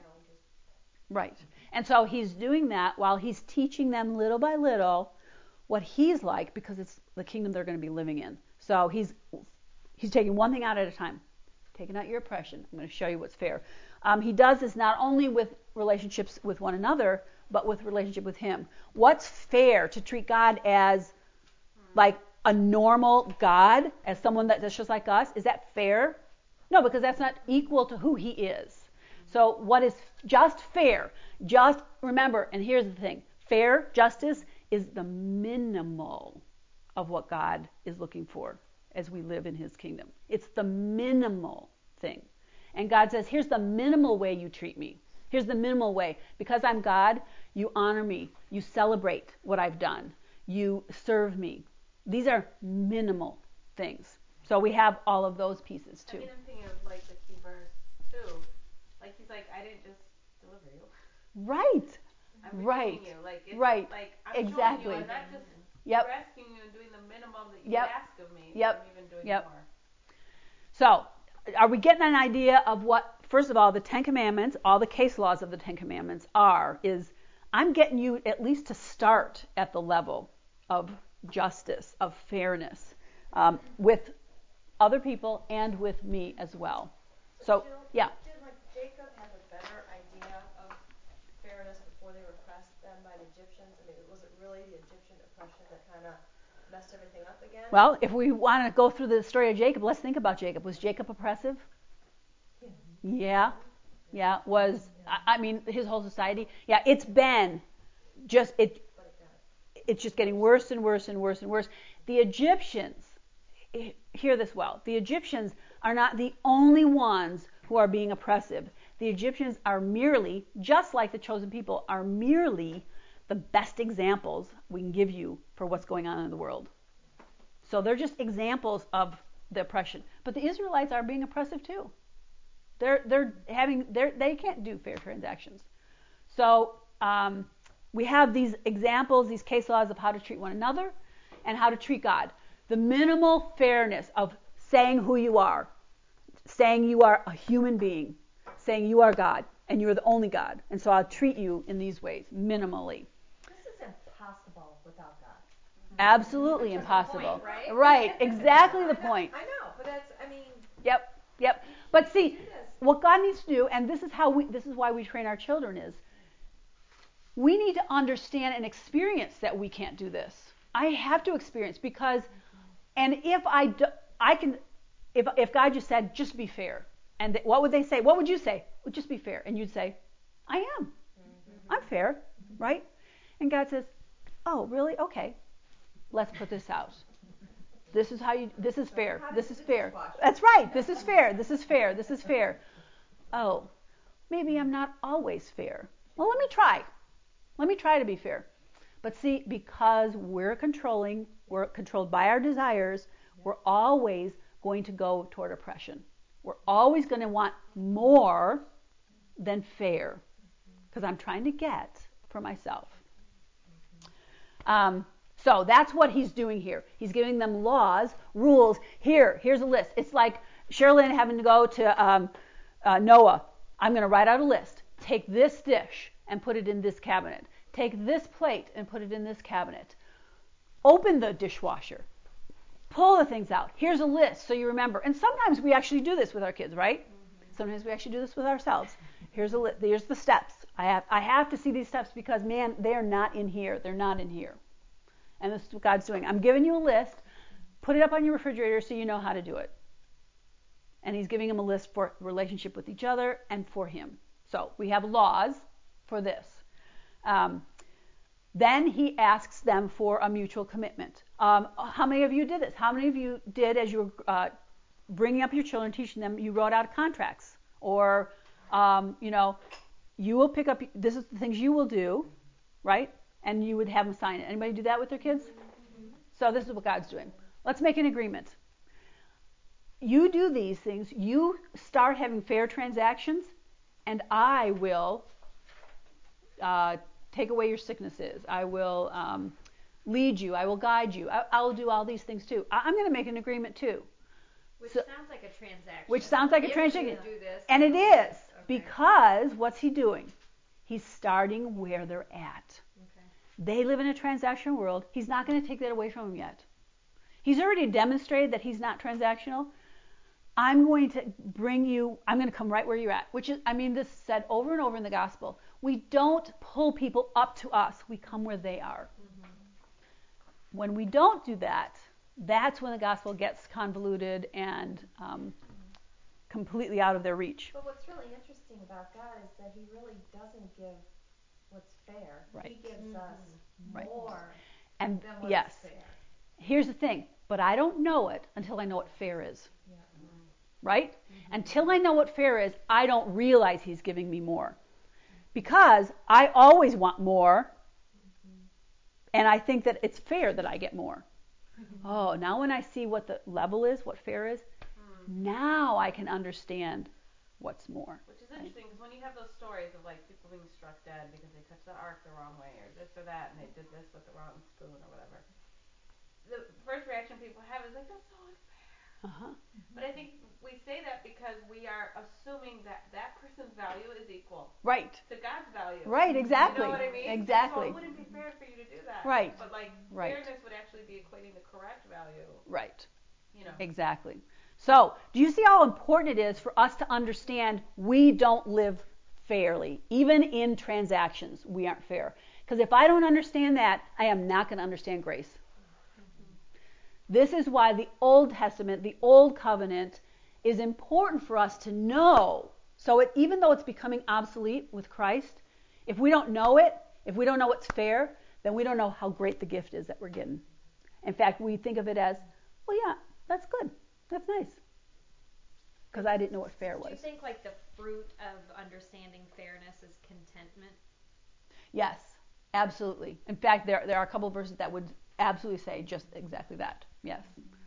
Right. And so he's doing that while he's teaching them little by little what he's like, because it's the kingdom they're going to be living in. So he's taking one thing out at a time, taking out your oppression. I'm going to show you what's fair. He does this not only with relationships with one another, but with relationship with him. What's fair? To treat God as like a normal God, as someone that's just like us? Is that fair? No, because that's not equal to who he is. So what is just fair? Just remember, and here's the thing, fair, justice, is the minimal of what God is looking for as we live in his kingdom. It's the minimal thing. And God says, here's the minimal way you treat me. Here's the minimal way. Because I'm God, you honor me. You celebrate what I've done. You serve me. These are minimal things. So we have all of those pieces too. I'm thinking of like the key verse too. Like he's like, I didn't just deliver you. Right. I'm right. You. Like, it's right. Like I'm exactly. showing you. I'm not just rescuing you and doing the minimum that you ask of me. I'm even doing more. So, are we getting an idea of what, first of all, the Ten Commandments, all the case laws of the Ten Commandments is I'm getting you at least to start at the level of justice, of fairness, with other people and with me as well. So, Jill, did Jacob have a better idea of fairness before they were oppressed than by the Egyptians? I mean, was it really the Egyptian oppression that kind of messed everything up again? Well, if we want to go through the story of Jacob, let's think about Jacob. Was Jacob oppressive? Yeah. Was his whole society? Yeah, it's been it's just getting worse and worse and worse and worse. The Egyptians, hear this well, the Egyptians are not the only ones who are being oppressive. The Egyptians are merely, just like the chosen people, are merely the best examples we can give you for what's going on in the world. So they're just examples of the oppression. But the Israelites are being oppressive too. They can't do fair transactions. So we have these examples, these case laws of how to treat one another and how to treat God. The minimal fairness of saying who you are, saying you are a human being, saying you are God and you are the only God. And so I'll treat you in these ways, minimally. This is impossible without God. Absolutely impossible. Point, right, exactly the point. I know, but that's, Yep. But see, what God needs to do, and this is why we train our children, is we need to understand and experience that we can't do this. I have to experience, because, and if God just said, just be fair, and what would they say? What would you say? Well, just be fair. And you'd say, I am. I'm fair, right? And God says, oh, really? Okay. let's put this out. This is fair. This is fair. That's right. This is fair. This is fair. This is fair. Oh, maybe I'm not always fair. Well, let me try. Let me try to be fair. But see, because we're controlled by our desires, we're always going to go toward oppression. We're always going to want more than fair, because I'm trying to get for myself. So that's what he's doing here. He's giving them laws, rules. Here's a list. It's like Sherilyn having to go to Noah. I'm going to write out a list. Take this dish and put it in this cabinet. Take this plate and put it in this cabinet. Open the dishwasher. Pull the things out. Here's a list so you remember. And sometimes we actually do this with our kids, right? Sometimes we actually do this with ourselves. Here's a list. Here's the steps. I have to see these steps because, man, they're not in here. They're not in here. And this is what God's doing. I'm giving you a list. Put it up on your refrigerator so you know how to do it. And he's giving them a list for relationship with each other and for him. So we have laws for this. Then he asks them for a mutual commitment. How many of you did this? How many of you did, as you were bringing up your children, teaching them, you wrote out contracts? Or, you will pick up, this is the things you will do, right? And you would have them sign it. Anybody do that with their kids? So this is what God's doing. Let's make an agreement. You do these things. You start having fair transactions, and I will take away your sicknesses. I will lead you. I will guide you. I will do all these things too. I'm going to make an agreement too. Which sounds like a transaction. Which sounds like a transaction. Do this, and it is. Okay. Because what's he doing? He's starting where they're at. Okay. They live in a transactional world. He's not going to take that away from them yet. He's already demonstrated that he's not transactional. I'm going to come right where you're at. Which is, this is said over and over in the gospel. We don't pull people up to us. We come where they are. Mm-hmm. When we don't do that, that's when the gospel gets convoluted and completely out of their reach. But what's really interesting about God is that he really doesn't give what's fair. Right. He gives us more and than what's fair. Here's the thing, but I don't know it until I know what fair is. Yeah. Right? Mm-hmm. Until I know what fair is, I don't realize he's giving me more. Because I always want more, and I think that it's fair that I get more. Oh, now when I see what the level is, what fair is, now I can understand what's more. Which is interesting, because when you have those stories of like people being struck dead because they touched the ark the wrong way, or this or that, and they did this with the wrong spoon or whatever, the first reaction people have is like, that's so unfair. Uh-huh. But I think we say that because we are assuming that that person's value is equal right. to God's value. Right, exactly. You know what I mean? Exactly. So it wouldn't be fair for you to do that. Right. But fairness would actually be equating the correct value. Right. Exactly. So, do you see how important it is for us to understand we don't live fairly? Even in transactions, we aren't fair. Because if I don't understand that, I am not going to understand grace. This is why the Old Testament, the Old Covenant, is important for us to know. So even though it's becoming obsolete with Christ, if we don't know it, if we don't know what's fair, then we don't know how great the gift is that we're getting. In fact, we think of it as, well, yeah, that's good. That's nice. Because I didn't know what fair was. Do you think like the fruit of understanding fairness is contentment? Yes, absolutely. In fact, there are a couple of verses that would absolutely say just exactly that. Yes.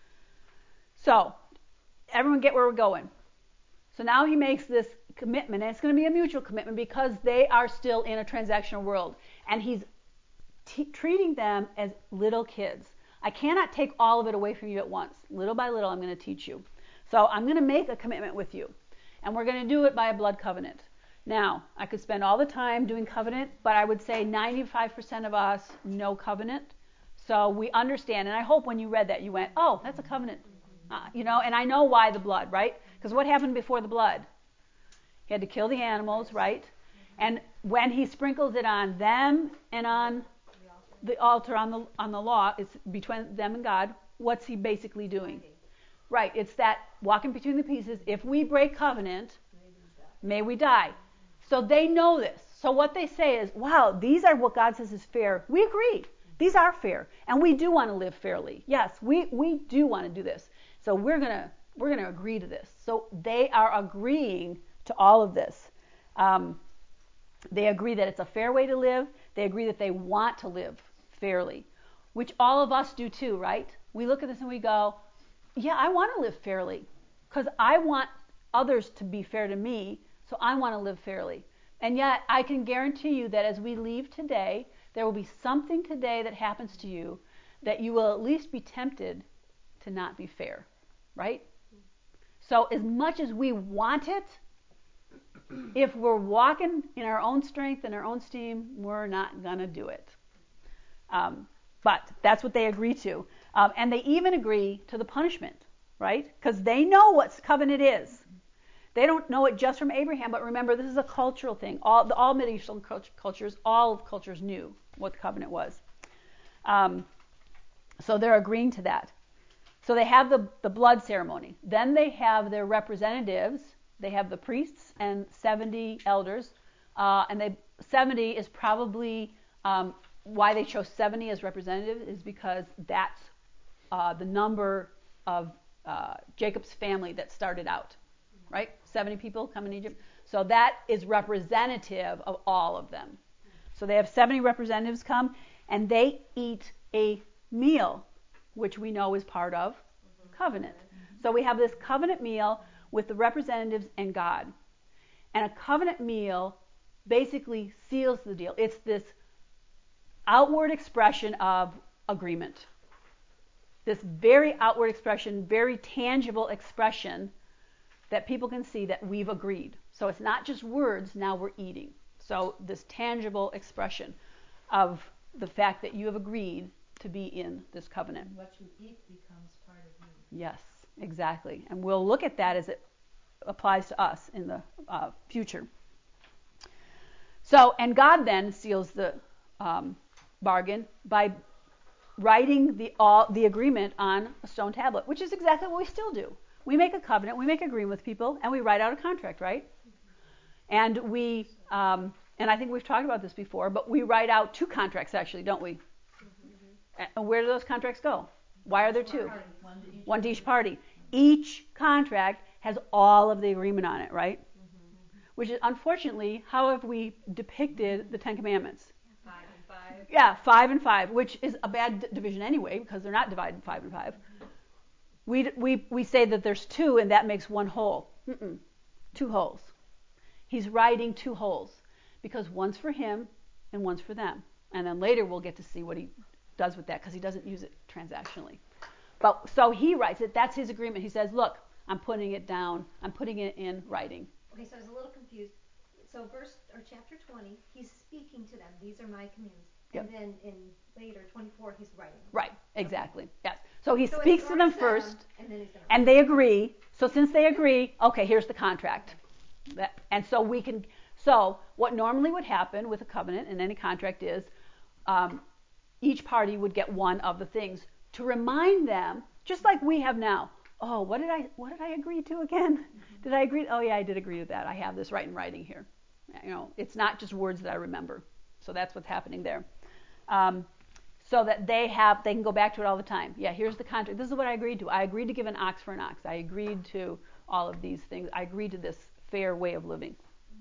So, everyone get where we're going. So now he makes this commitment, and it's going to be a mutual commitment because they are still in a transactional world. And he's treating them as little kids. I cannot take all of it away from you at once. Little by little, I'm going to teach you. So I'm going to make a commitment with you. And we're going to do it by a blood covenant. Now, I could spend all the time doing covenant, but I would say 95% of us know covenant. So we understand. And I hope when you read that, you went, oh, that's a covenant. And I know why the blood, right? Because what happened before the blood? He had to kill the animals, right? And when he sprinkles it on them and on the altar on the law, it's between them and God, what's he basically doing? Right, it's that walking between the pieces. If we break covenant, may we die. So they know this. So what they say is, wow, these are what God says is fair. We agree. These are fair, and we do want to live fairly. Yes, we do want to do this. So we're gonna agree to this. So they are agreeing to all of this. They agree that it's a fair way to live. They agree that they want to live fairly, which all of us do too, right? We look at this and we go, yeah, I want to live fairly because I want others to be fair to me, so I want to live fairly. And yet I can guarantee you that as we leave today, there will be something today that happens to you that you will at least be tempted to not be fair, right? So as much as we want it, if we're walking in our own strength and our own steam, we're not going to do it. But that's what they agree to. And they even agree to the punishment, right? Because they know what covenant is. They don't know it just from Abraham, but remember, this is a cultural thing. All Middle cultures, all of cultures knew what the covenant was. So they're agreeing to that. So they have the blood ceremony. Then they have their representatives. They have the priests and 70 elders. And 70 is probably why they chose 70 as representatives is because that's the number of Jacob's family that started out, right? 70 people come in Egypt. So that is representative of all of them. So they have 70 representatives come, and they eat a meal, which we know is part of covenant. So we have this covenant meal with the representatives and God. And a covenant meal basically seals the deal. It's this outward expression of agreement. This very outward expression, very tangible expression that people can see that we've agreed. So it's not just words, now we're eating. So this tangible expression of the fact that you have agreed to be in this covenant. And what you eat becomes part of you. Yes, exactly. And we'll look at that as it applies to us in the future. So, and God then seals the bargain by writing the agreement on a stone tablet, which is exactly what we still do. We make a covenant, we make an agreement with people, and we write out a contract, right? And we, and I think we've talked about this before, but we write out 2 contracts actually, don't we? And where do those contracts go? Why are there 2? One to each party. Each contract has all of the agreement on it, right? Which is, unfortunately, how have we depicted the 10 Commandments? 5 and 5. Yeah, 5 and 5, which is a bad division anyway, because they're not divided 5 and 5. We say that there's 2, and that makes 1 whole. 2 wholes. He's writing 2 wholes, because one's for him and one's for them. And then later we'll get to see what he does with that, because he doesn't use it transactionally. But so he writes it. That's his agreement. He says, look, I'm putting it down. I'm putting it in writing. Okay, so I was a little confused. So chapter 20, he's speaking to them. These are my commands. Yep. And then in later 24, he's writing. Right, exactly. Okay. Yes. So he speaks to them first, and they agree. So since they agree, okay, here's the contract. And so so what normally would happen with a covenant and any contract is each party would get one of the things to remind them, just like we have now. Oh, what did I agree to again? Did I agree? Oh yeah, I did agree to that. I have this right in writing here. You know, it's not just words that I remember. So that's what's happening there. So that they can go back to it all the time. Yeah, here's the contract. This is what I agreed to. I agreed to give an ox for an ox. I agreed to all of these things. I agreed to this fair way of living.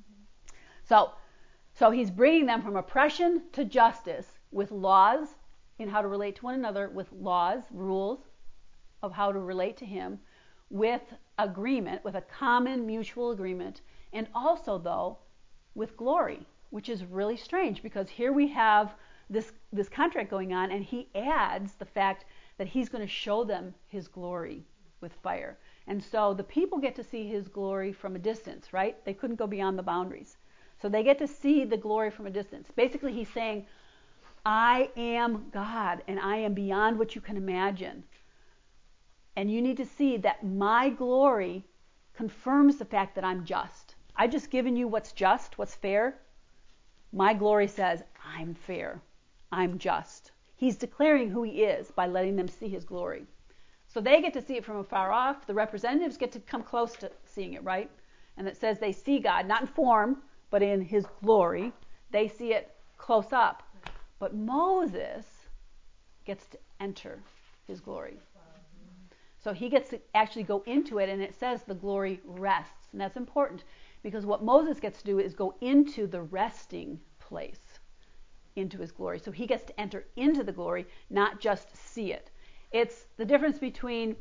So he's bringing them from oppression to justice with laws in how to relate to one another, with laws, rules of how to relate to him, with agreement, with a common mutual agreement, and also, though, with glory, which is really strange because here we have this contract going on, and he adds the fact that he's going to show them his glory with fire. And so the people get to see his glory from a distance, right? They couldn't go beyond the boundaries. So they get to see the glory from a distance. Basically, he's saying, I am God, and I am beyond what you can imagine. And you need to see that my glory confirms the fact that I'm just. I've just given you what's just, what's fair. My glory says, I'm fair. I'm just. He's declaring who he is by letting them see his glory. So they get to see it from afar off. The representatives get to come close to seeing it, right? And it says they see God, not in form, but in his glory. They see it close up. But Moses gets to enter his glory. So he gets to actually go into it, and it says the glory rests. And that's important because what Moses gets to do is go into the resting place, into his glory. So he gets to enter into the glory, not just see it. It's the difference between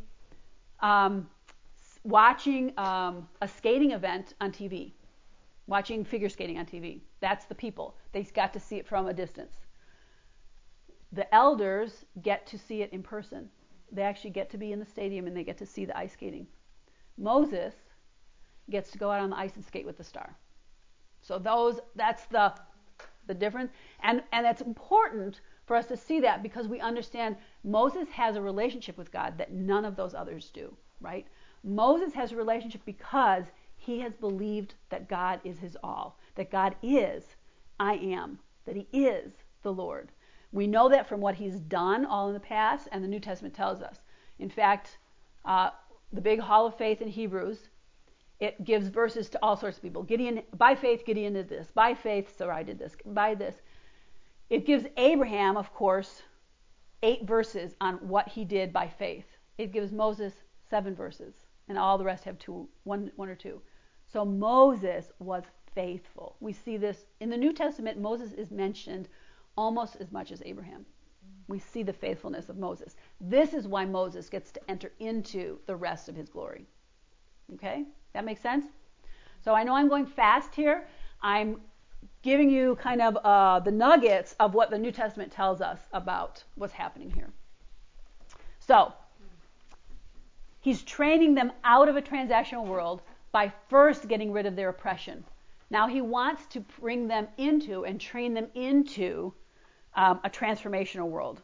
watching a skating event on TV, watching figure skating on TV. That's the people. They got to see it from a distance. The elders get to see it in person. They actually get to be in the stadium and they get to see the ice skating. Moses gets to go out on the ice and skate with the star. So that's the difference. And it's important for us to see that because we understand Moses has a relationship with God that none of those others do, right? Moses has a relationship because he has believed that God is his all, that God is, I am, that he is the Lord. We know that from what he's done all in the past, and the New Testament tells us. In fact, the big Hall of Faith in Hebrews, it gives verses to all sorts of people. Gideon, by faith, Gideon did this. By faith, Sarai did this. By this. It gives Abraham, of course, 8 verses on what he did by faith. It gives Moses 7 verses, and all the rest have one or two. So Moses was faithful. We see this in the New Testament. Moses is mentioned almost as much as Abraham. We see the faithfulness of Moses. This is why Moses gets to enter into the rest of his glory. Okay? That makes sense? So I know I'm going fast here. I'm giving you kind of the nuggets of what the New Testament tells us about what's happening here. So, he's training them out of a transactional world by first getting rid of their oppression. Now he wants to bring them into and train them into a transformational world.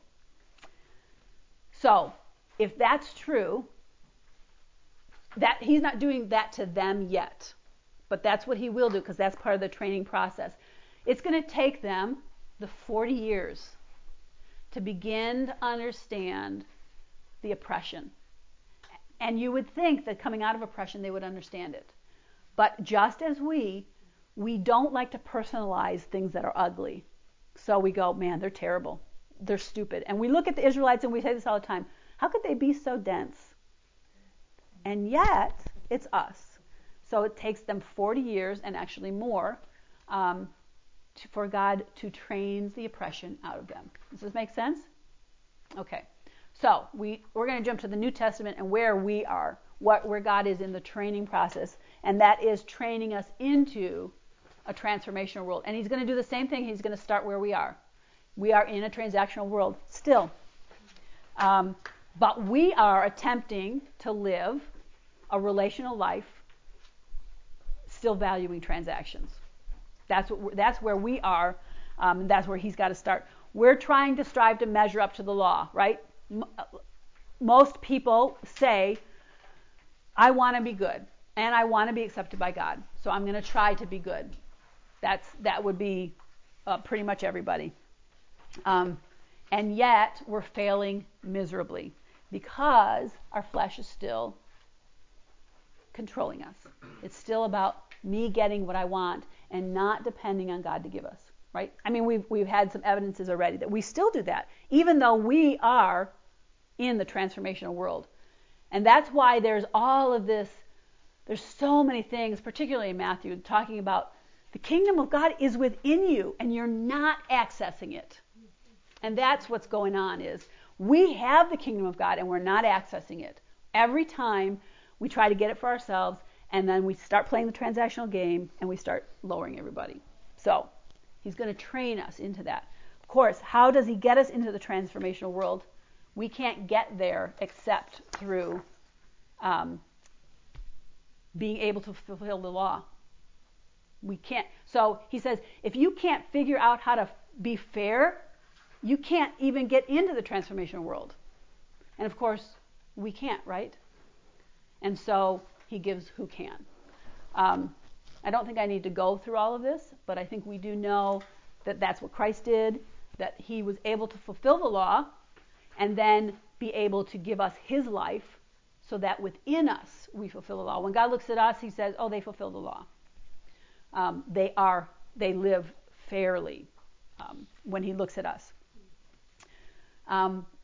So, if that's true, that he's not doing that to them yet, but that's what he will do because that's part of the training process. It's going to take them the 40 years to begin to understand the oppression. And you would think that coming out of oppression, they would understand it. But just as we don't like to personalize things that are ugly. So we go, man, they're terrible. They're stupid. And we look at the Israelites and we say this all the time. How could they be so dense? And yet, it's us. So it takes them 40 years and actually more for God to train the oppression out of them. Does this make sense? Okay. So we're going to jump to the New Testament and where we are, where God is in the training process. And that is training us into a transformational world. And he's going to do the same thing. He's going to start where we are. We are in a transactional world still. But we are attempting to live a relational life still valuing transactions. That's where we are. That's where he's got to start. We're trying to strive to measure up to the law, right? Most people say, I want to be good, and I want to be accepted by God, so I'm going to try to be good. That would be pretty much everybody. And yet, we're failing miserably because our flesh is still controlling us. It's still about me getting what I want and not depending on God to give us, right? I mean, we've had some evidences already that we still do that, even though we are in the transformational world. And that's why there's all of this, there's so many things, particularly in Matthew, talking about the kingdom of God is within you and you're not accessing it. And that's what's going on is we have the kingdom of God and we're not accessing it. Every time we try to get it for ourselves and then we start playing the transactional game and we start lowering everybody. So he's going to train us into that. Of course, how does he get us into the transformational world? We can't get there except through being able to fulfill the law. We can't. So he says, if you can't figure out how to be fair, you can't even get into the transformational world. And of course, we can't, right? And so he gives who can. I don't think I need to go through all of this, but I think we do know that that's what Christ did, that he was able to fulfill the law and then be able to give us his life so that within us we fulfill the law. When God looks at us, he says, oh, they fulfill the law. They live fairly when he looks at us.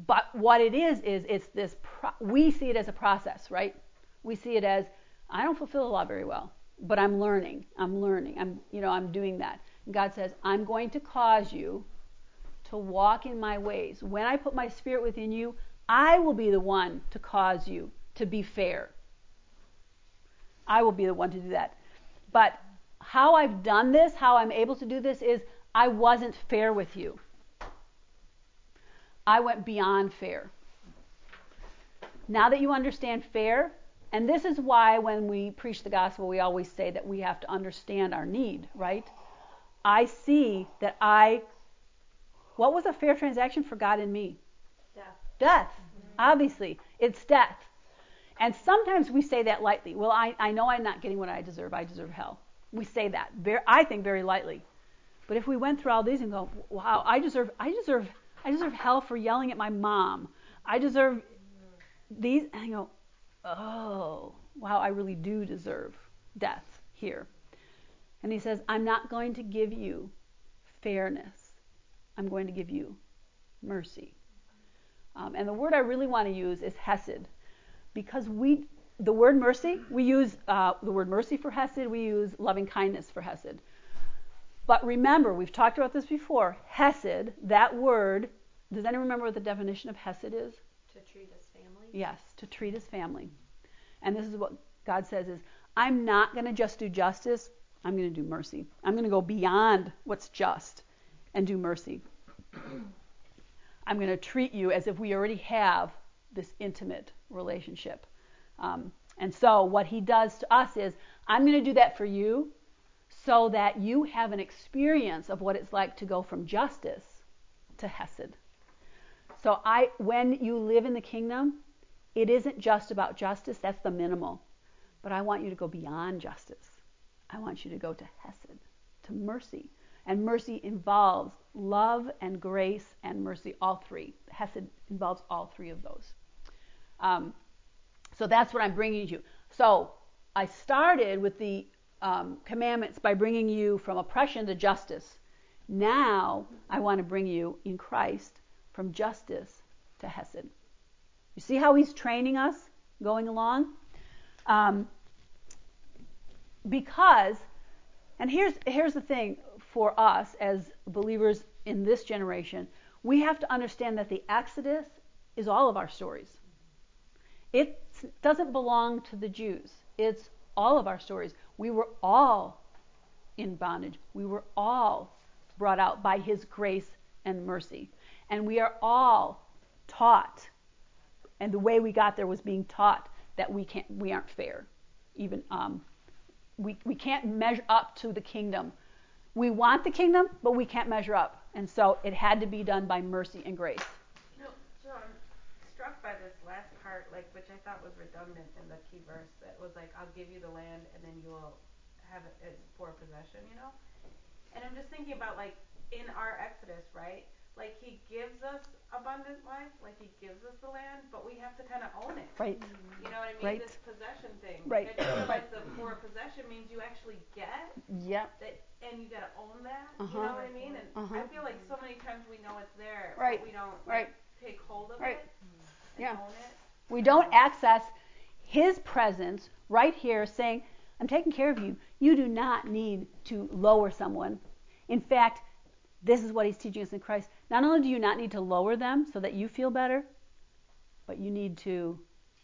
But what it is it's this, we see it as a process, right? We see it as, I don't fulfill the law very well, but I'm learning, I'm doing that. And God says, I'm going to cause you to walk in my ways. When I put my Spirit within you, I will be the one to cause you to be fair. I will be the one to do that. But how I've done this, how I'm able to do this is, I wasn't fair with you. I went beyond fair. Now that you understand fair, and this is why when we preach the gospel, we always say that we have to understand our need, right? I see that what was a fair transaction for God and me? Death. Obviously, it's death. And sometimes we say that lightly. Well, I know I'm not getting what I deserve. I deserve hell. We say that, I think, very lightly. But if we went through all these and go, wow, I deserve hell for yelling at my mom. I deserve these. And I go, oh, wow, I really do deserve death here. And he says, I'm not going to give you fairness. I'm going to give you mercy. And the word I really want to use is hesed. Because the word mercy, we use the word mercy for hesed, we use loving kindness for hesed. But remember, we've talked about this before, hesed, that word, does anyone remember what the definition of hesed is? To treat as family? Yes, to treat as family. And this is what God says is, I'm not going to just do justice, I'm going to do mercy. I'm going to go beyond what's just and do mercy. I'm going to treat you as if we already have this intimate relationship. And so what he does to us is, I'm going to do that for you so that you have an experience of what it's like to go from justice to hesed. So when you live in the kingdom, it isn't just about justice, that's the minimal. But I want you to go beyond justice. I want you to go to hesed, to mercy. And mercy involves love and grace and mercy, all three. Hesed involves all three of those. So that's what I'm bringing you. So I started with the commandments by bringing you from oppression to justice. Now I want to bring you in Christ from justice to hesed. You see how he's training us going along? Because, and here's the thing for us as believers in this generation, we have to understand that the Exodus is all of our stories. It doesn't belong to the Jews. It's all of our stories. We were all in bondage. We were all brought out by his grace and mercy. And we are all taught, and the way we got there was being taught that we aren't fair. Even we can't measure up to the kingdom. We want the kingdom, but we can't measure up. And so it had to be done by mercy and grace. So I'm struck by this last part, which I thought was redundant in the key verse, that was I'll give you the land and then you will have it as for possession, And I'm just thinking about in our Exodus, right? He gives us abundant life, he gives us the land, but we have to kind of own it. Right. You know what I mean? Right. This possession thing. Right. I just realized that for possession means you actually get. Yep. That, and you got to own that. Uh-huh. You know what I mean? And I feel like so many times we know it's there, right. but we don't take hold of right. it and own it. We don't access his presence right here saying, I'm taking care of you. You do not need to lower someone. In fact, this is what he's teaching us in Christ. Not only do you not need to lower them so that you feel better, but you need to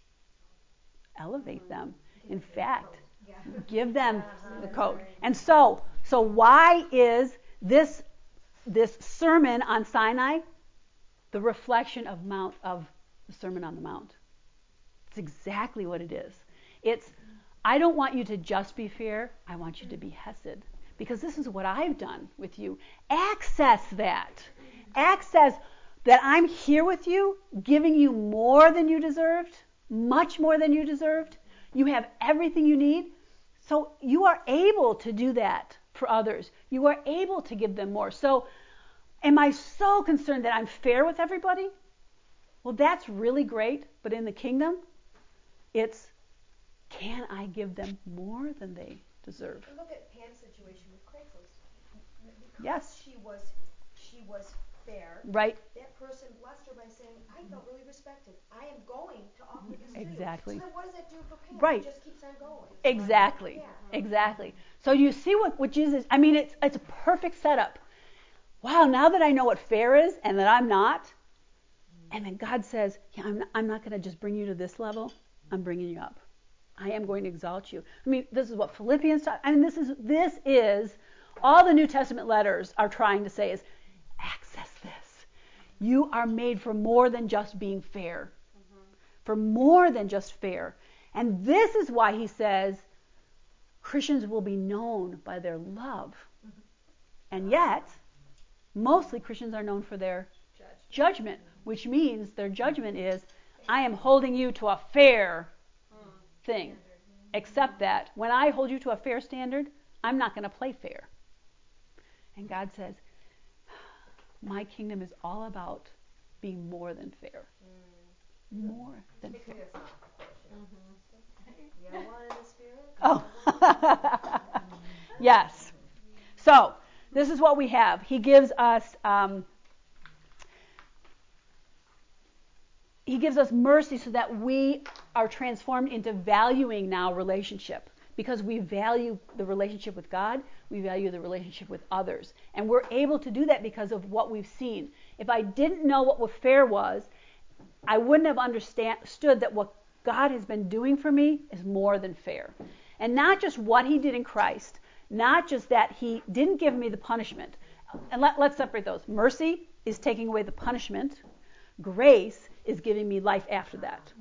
elevate them. In fact, give them the coat. And so why is this sermon on Sinai the reflection of the Sermon on the Mount? It's exactly what it is. It's, I don't want you to just be fair. I want you to be hesed. Because this is what I've done with you. Access that. Access that I'm here with you, giving you more than you deserved, much more than you deserved. You have everything you need. So you are able to do that for others. You are able to give them more. So am I so concerned that I'm fair with everybody? Well, that's really great. But in the kingdom, it's, can I give them more than they deserve? Look at Pam's situation with Craigslist. Because yes. she was fair, right? That person blessed her by saying, I felt really respected. I am going to offer this to Exactly. you. So then what does that do for Pam? Right. It just keeps on going. Exactly. Yeah. Exactly. So you see what Jesus, I mean, it's a perfect setup. Wow, now that I know what fair is and that I'm not, and then God says, yeah, I'm not going to just bring you to this level. I'm bringing you up. I am going to exalt you. I mean, this is what Philippians talk. I mean, this is all the New Testament letters are trying to say is access this. You are made for more than just being fair. For more than just fair. And this is why he says Christians will be known by their love. And yet, mostly Christians are known for their judgment, which means their judgment is, I am holding you to a fair thing. Except that when I hold you to a fair standard, I'm not going to play fair. And God says, my kingdom is all about being more than fair. More than fair. Yeah, one in the spirit. Oh. Yes. So, this is what we have. He gives us mercy so that we are transformed into valuing now relationship. Because we value the relationship with God, we value the relationship with others. And we're able to do that because of what we've seen. If I didn't know what fair was, I wouldn't have understood that what God has been doing for me is more than fair. And not just what he did in Christ, not just that he didn't give me the punishment. And let's separate those. Mercy is taking away the punishment. Grace is giving me life after that.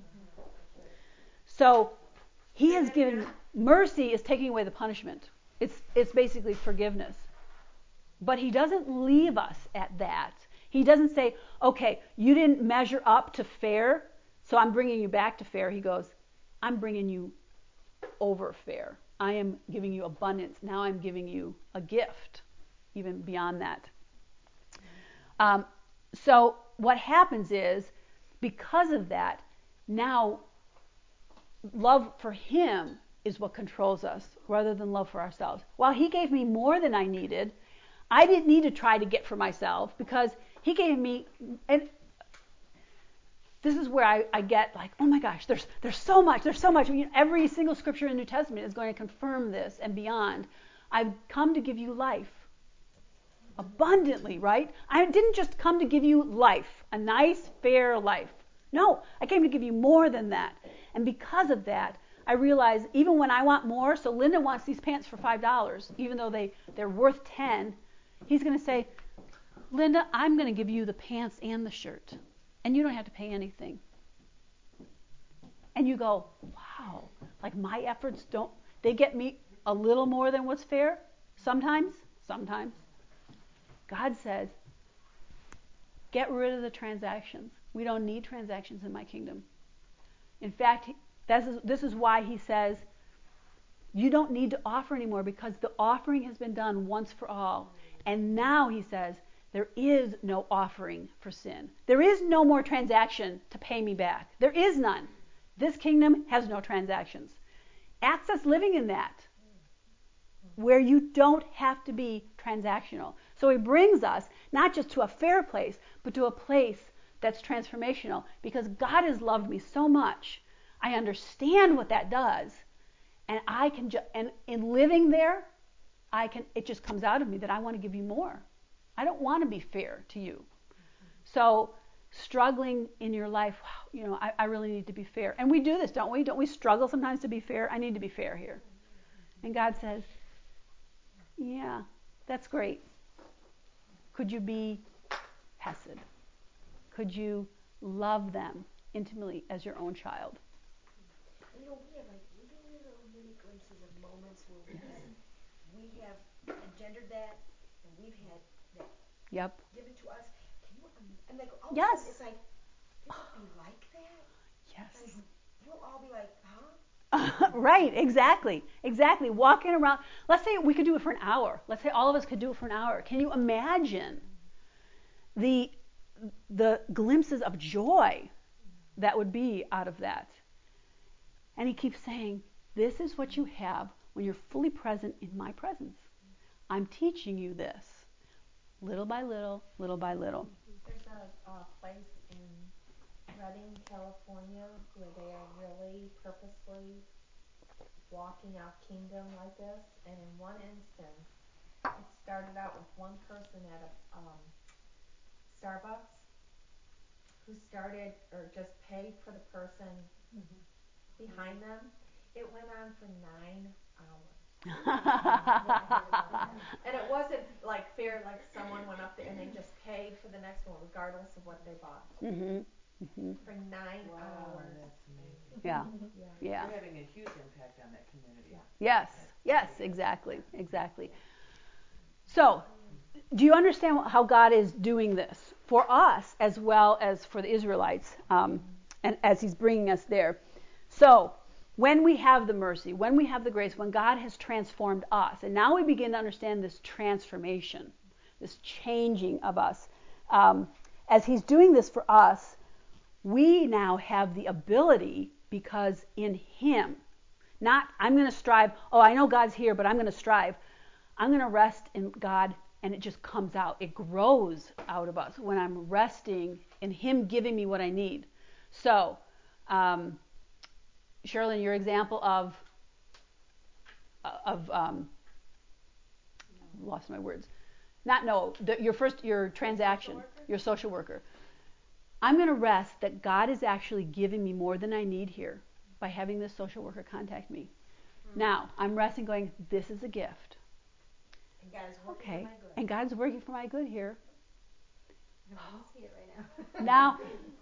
So he has given, mercy is taking away the punishment. It's basically forgiveness. But he doesn't leave us at that. He doesn't say, okay, you didn't measure up to fair, so I'm bringing you back to fair. He goes, I'm bringing you over fair. I am giving you abundance. Now I'm giving you a gift, even beyond that. So what happens is, because of that, now love for him is what controls us rather than love for ourselves. While he gave me more than I needed, I didn't need to try to get for myself because he gave me, and this is where I get like, oh my gosh, there's so much. I mean, every single scripture in the New Testament is going to confirm this and beyond. I've come to give you life abundantly, right? I didn't just come to give you life, a nice, fair life. No, I came to give you more than that. And because of that, I realize even when I want more, so Linda wants these pants for $5, even though they're worth $10, he's going to say, Linda, I'm going to give you the pants and the shirt, and you don't have to pay anything. And you go, wow, like my efforts they get me a little more than what's fair? Sometimes. God says, get rid of the transactions. We don't need transactions in my kingdom. In fact, this is why he says, you don't need to offer anymore because the offering has been done once for all. And now he says, there is no offering for sin. There is no more transaction to pay me back. There is none. This kingdom has no transactions. Access living in that, where you don't have to be transactional. So he brings us not just to a fair place, but to a place that's transformational. Because God has loved me so much, I understand what that does, and I can. And in living there, it just comes out of me that I want to give you more. I don't want to be fair to you. So struggling in your life, I really need to be fair. And we do this, don't we? Don't we struggle sometimes to be fair? I need to be fair here. And God says, yeah, that's great. Could you be hesed? Could you love them intimately as your own child? We have like little mini glimpses of moments where we have engendered that, and we've had that given to us. And like all of a sudden it's like, it would be like that? Yes. Like, we'll all be like, huh? Right, exactly. Walking around. Let's say we could do it for an hour. Let's say all of us could do it for an hour. Can you imagine the glimpses of joy that would be out of that? And he keeps saying, this is what you have when you're fully present in my presence. I'm teaching you this. Little by little, little by little. There's a place in Redding, California, where they are really purposely walking out kingdom like this. And in one instance, it started out with one person at a Starbucks who started or just paid for the person behind them. It went on for 9 hours. And it wasn't like fair, like someone went up there and they just paid for the next one regardless of what they bought. For 9 hours. That's amazing. Yeah. You're having a huge impact on that community. Yes, exactly. So, do you understand how God is doing this for us as well as for the Israelites, and as He's bringing us there? So, when we have the mercy, when we have the grace, when God has transformed us, and now we begin to understand this transformation, this changing of us, as He's doing this for us, we now have the ability, because in Him, not I'm going to strive, I know God's here, but I'm going to strive. I'm going to rest in God, and it just comes out. It grows out of us when I'm resting in Him giving me what I need. So, Sherilyn, your example of lost my words. Your transaction, your social worker. I'm going to rest that God is actually giving me more than I need here by having this social worker contact me. Now, I'm resting going, this is a gift. And God is working for my good. And God's working for my good here. I don't see it right now.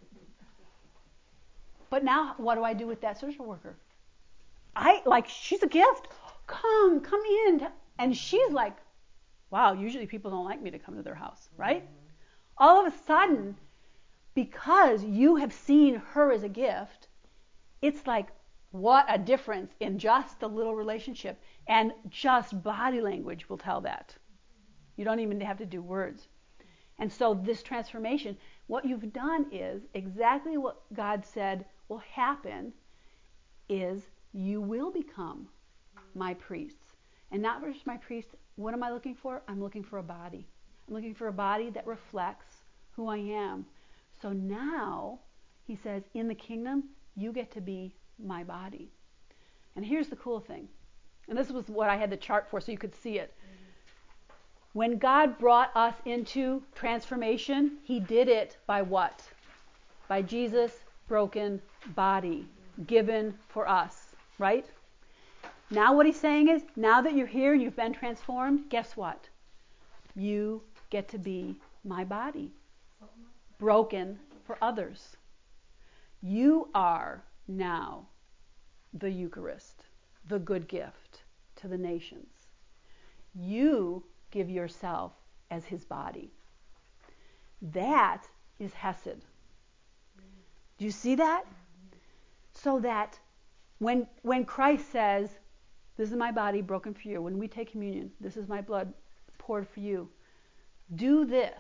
But now, what do I do with that social worker? She's a gift. Come in. And she's like, wow, usually people don't like me to come to their house, right? All of a sudden, because you have seen her as a gift, it's like, what a difference in just a little relationship. And just body language will tell that. You don't even have to do words. And so this transformation, what you've done is exactly what God said will happen is you will become my priests. And not just my priests. What am I looking for? I'm looking for a body. I'm looking for a body that reflects who I am. So now, He says, in the kingdom, you get to be my body. And here's the cool thing. And this was what I had the chart for so you could see it. When God brought us into transformation, He did it by what? By Jesus' broken body given for us, right? Now what He's saying is, now that you're here and you've been transformed, guess what? You get to be my body, broken for others. You are now the Eucharist, the good gift to the nations. You give yourself as His body. That is Hesed. Do you see that? So that when Christ says, this is my body broken for you, when we take communion, this is my blood poured for you, do this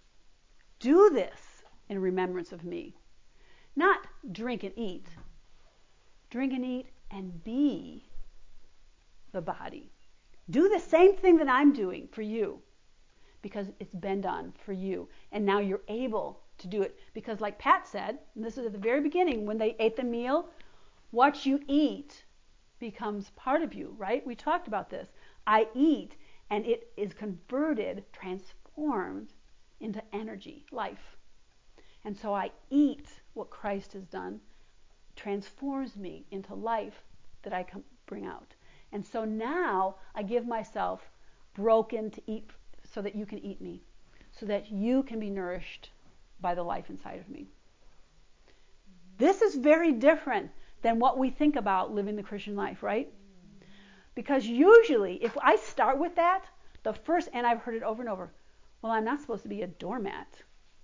in remembrance of me. Not drink and eat. Drink and eat and be the body. Do the same thing that I'm doing for you, because it's been done for you. And now you're able to do it. Because like Pat said, and this is at the very beginning, when they ate the meal, what you eat becomes part of you, right? We talked about this. I eat, and it is converted, transformed into energy, life. And so I eat what Christ has done, transforms me into life that I can bring out. And so now I give myself broken to eat so that you can eat me, so that you can be nourished by the life inside of me. This is very different than what we think about living the Christian life, right? Because usually, if I start with that, and I've heard it over and over, well, I'm not supposed to be a doormat.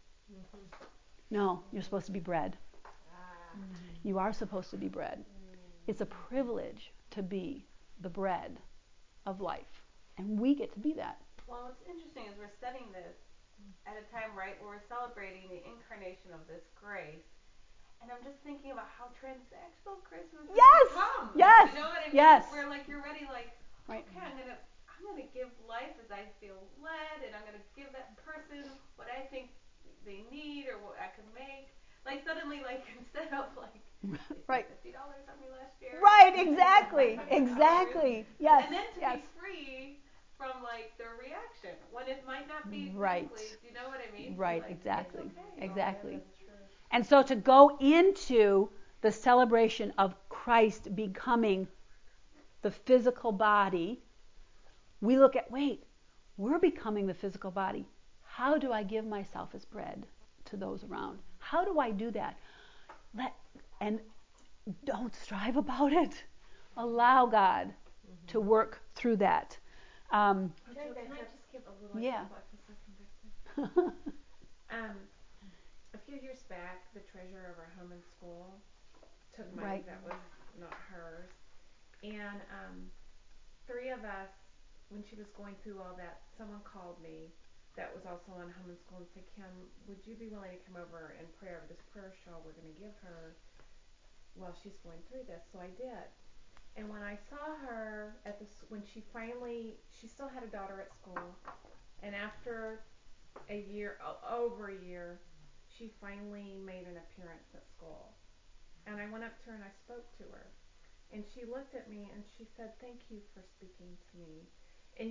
No, you're supposed to be bread. You are supposed to be bread. It's a privilege to be the bread of life. And we get to be that. Well, what's interesting is we're studying this at a time, right, where we're celebrating the incarnation of this grace. And I'm just thinking about how transactional Christmas has become. Yes. You know what I mean? Yes. Where like you're ready, like, right. okay, I'm going to give life as I feel led, and I'm going to give that person what I think they need or what I can make. Like suddenly, like instead of like right. $50 on me last year. Right, exactly, exactly. Yes. And then to yes. be free from like their reaction when it might not be right. physically. Do you know what I mean? Right, like, exactly, okay. exactly. And so to go into the celebration of Christ becoming the physical body, we look at, wait, we're becoming the physical body. How do I give myself as bread to those around? How do I do that? And don't strive about it. Allow God to work through that. Can I just give a little example for a second, Victor? A few years back, the treasurer of our home and school took money that was not hers. And 3 of us, when she was going through all that, someone called me that was also on home and school and said, Kim, would you be willing to come over and pray over this prayer shawl we're going to give her while she's going through this? So I did. And when I saw her when she still had a daughter at school, and after over a year, she finally made an appearance at school. And I went up to her and I spoke to her. And she looked at me and she said, thank you for speaking to me. And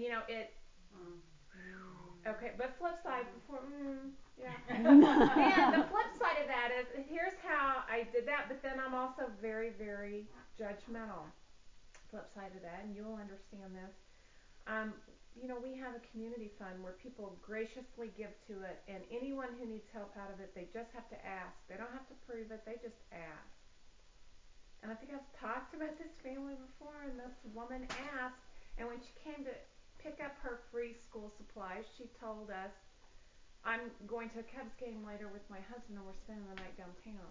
okay, but flip side, and the flip side of that is, here's how I did that, but then I'm also very, very judgmental. Flip side of that, and you'll understand this. We have a community fund where people graciously give to it, and anyone who needs help out of it, they just have to ask. They don't have to prove it, they just ask. And I think I've talked about this family before, and this woman asked, and when she came to pick up her free school supplies, she told us, I'm going to a Cubs game later with my husband, and we're spending the night downtown.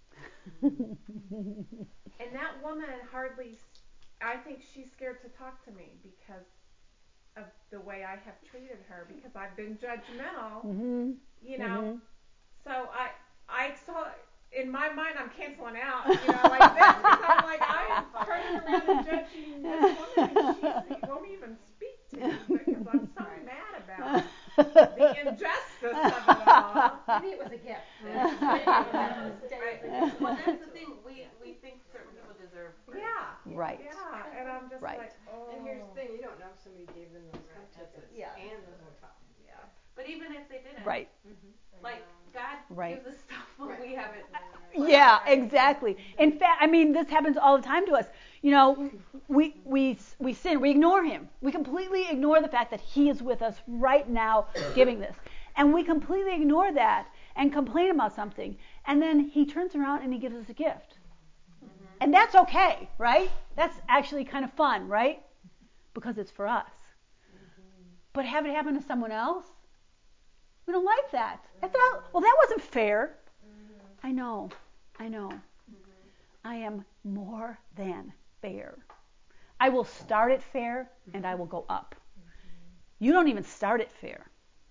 And that woman I think she's scared to talk to me because of the way I have treated her, because I've been judgmental, So I saw, in my mind, I'm canceling out, like this, because I'm like, I'm turning around and judging this woman, and she won't even speak to me because I'm so mad about the injustice of it all. Maybe it was a gift. Well, that's the thing. We think certain people deserve grace. Yeah. Right. Yeah. And I'm just like, oh. And here's the thing, you don't know if somebody gave them those tickets and the hotel. Yeah. But even if they didn't. Right. Like, God gives us stuff when we haven't. Yeah, exactly. In fact, this happens all the time to us. We sin. We ignore him. We completely ignore the fact that he is with us right now giving this. And we completely ignore that and complain about something. And then he turns around and he gives us a gift. And that's okay, right? That's actually kind of fun, right? Because it's for us. But have it happen to someone else? We don't like that. Well, that wasn't fair. I know. I am more than fair. I will start it fair, and I will go up. You don't even start it fair.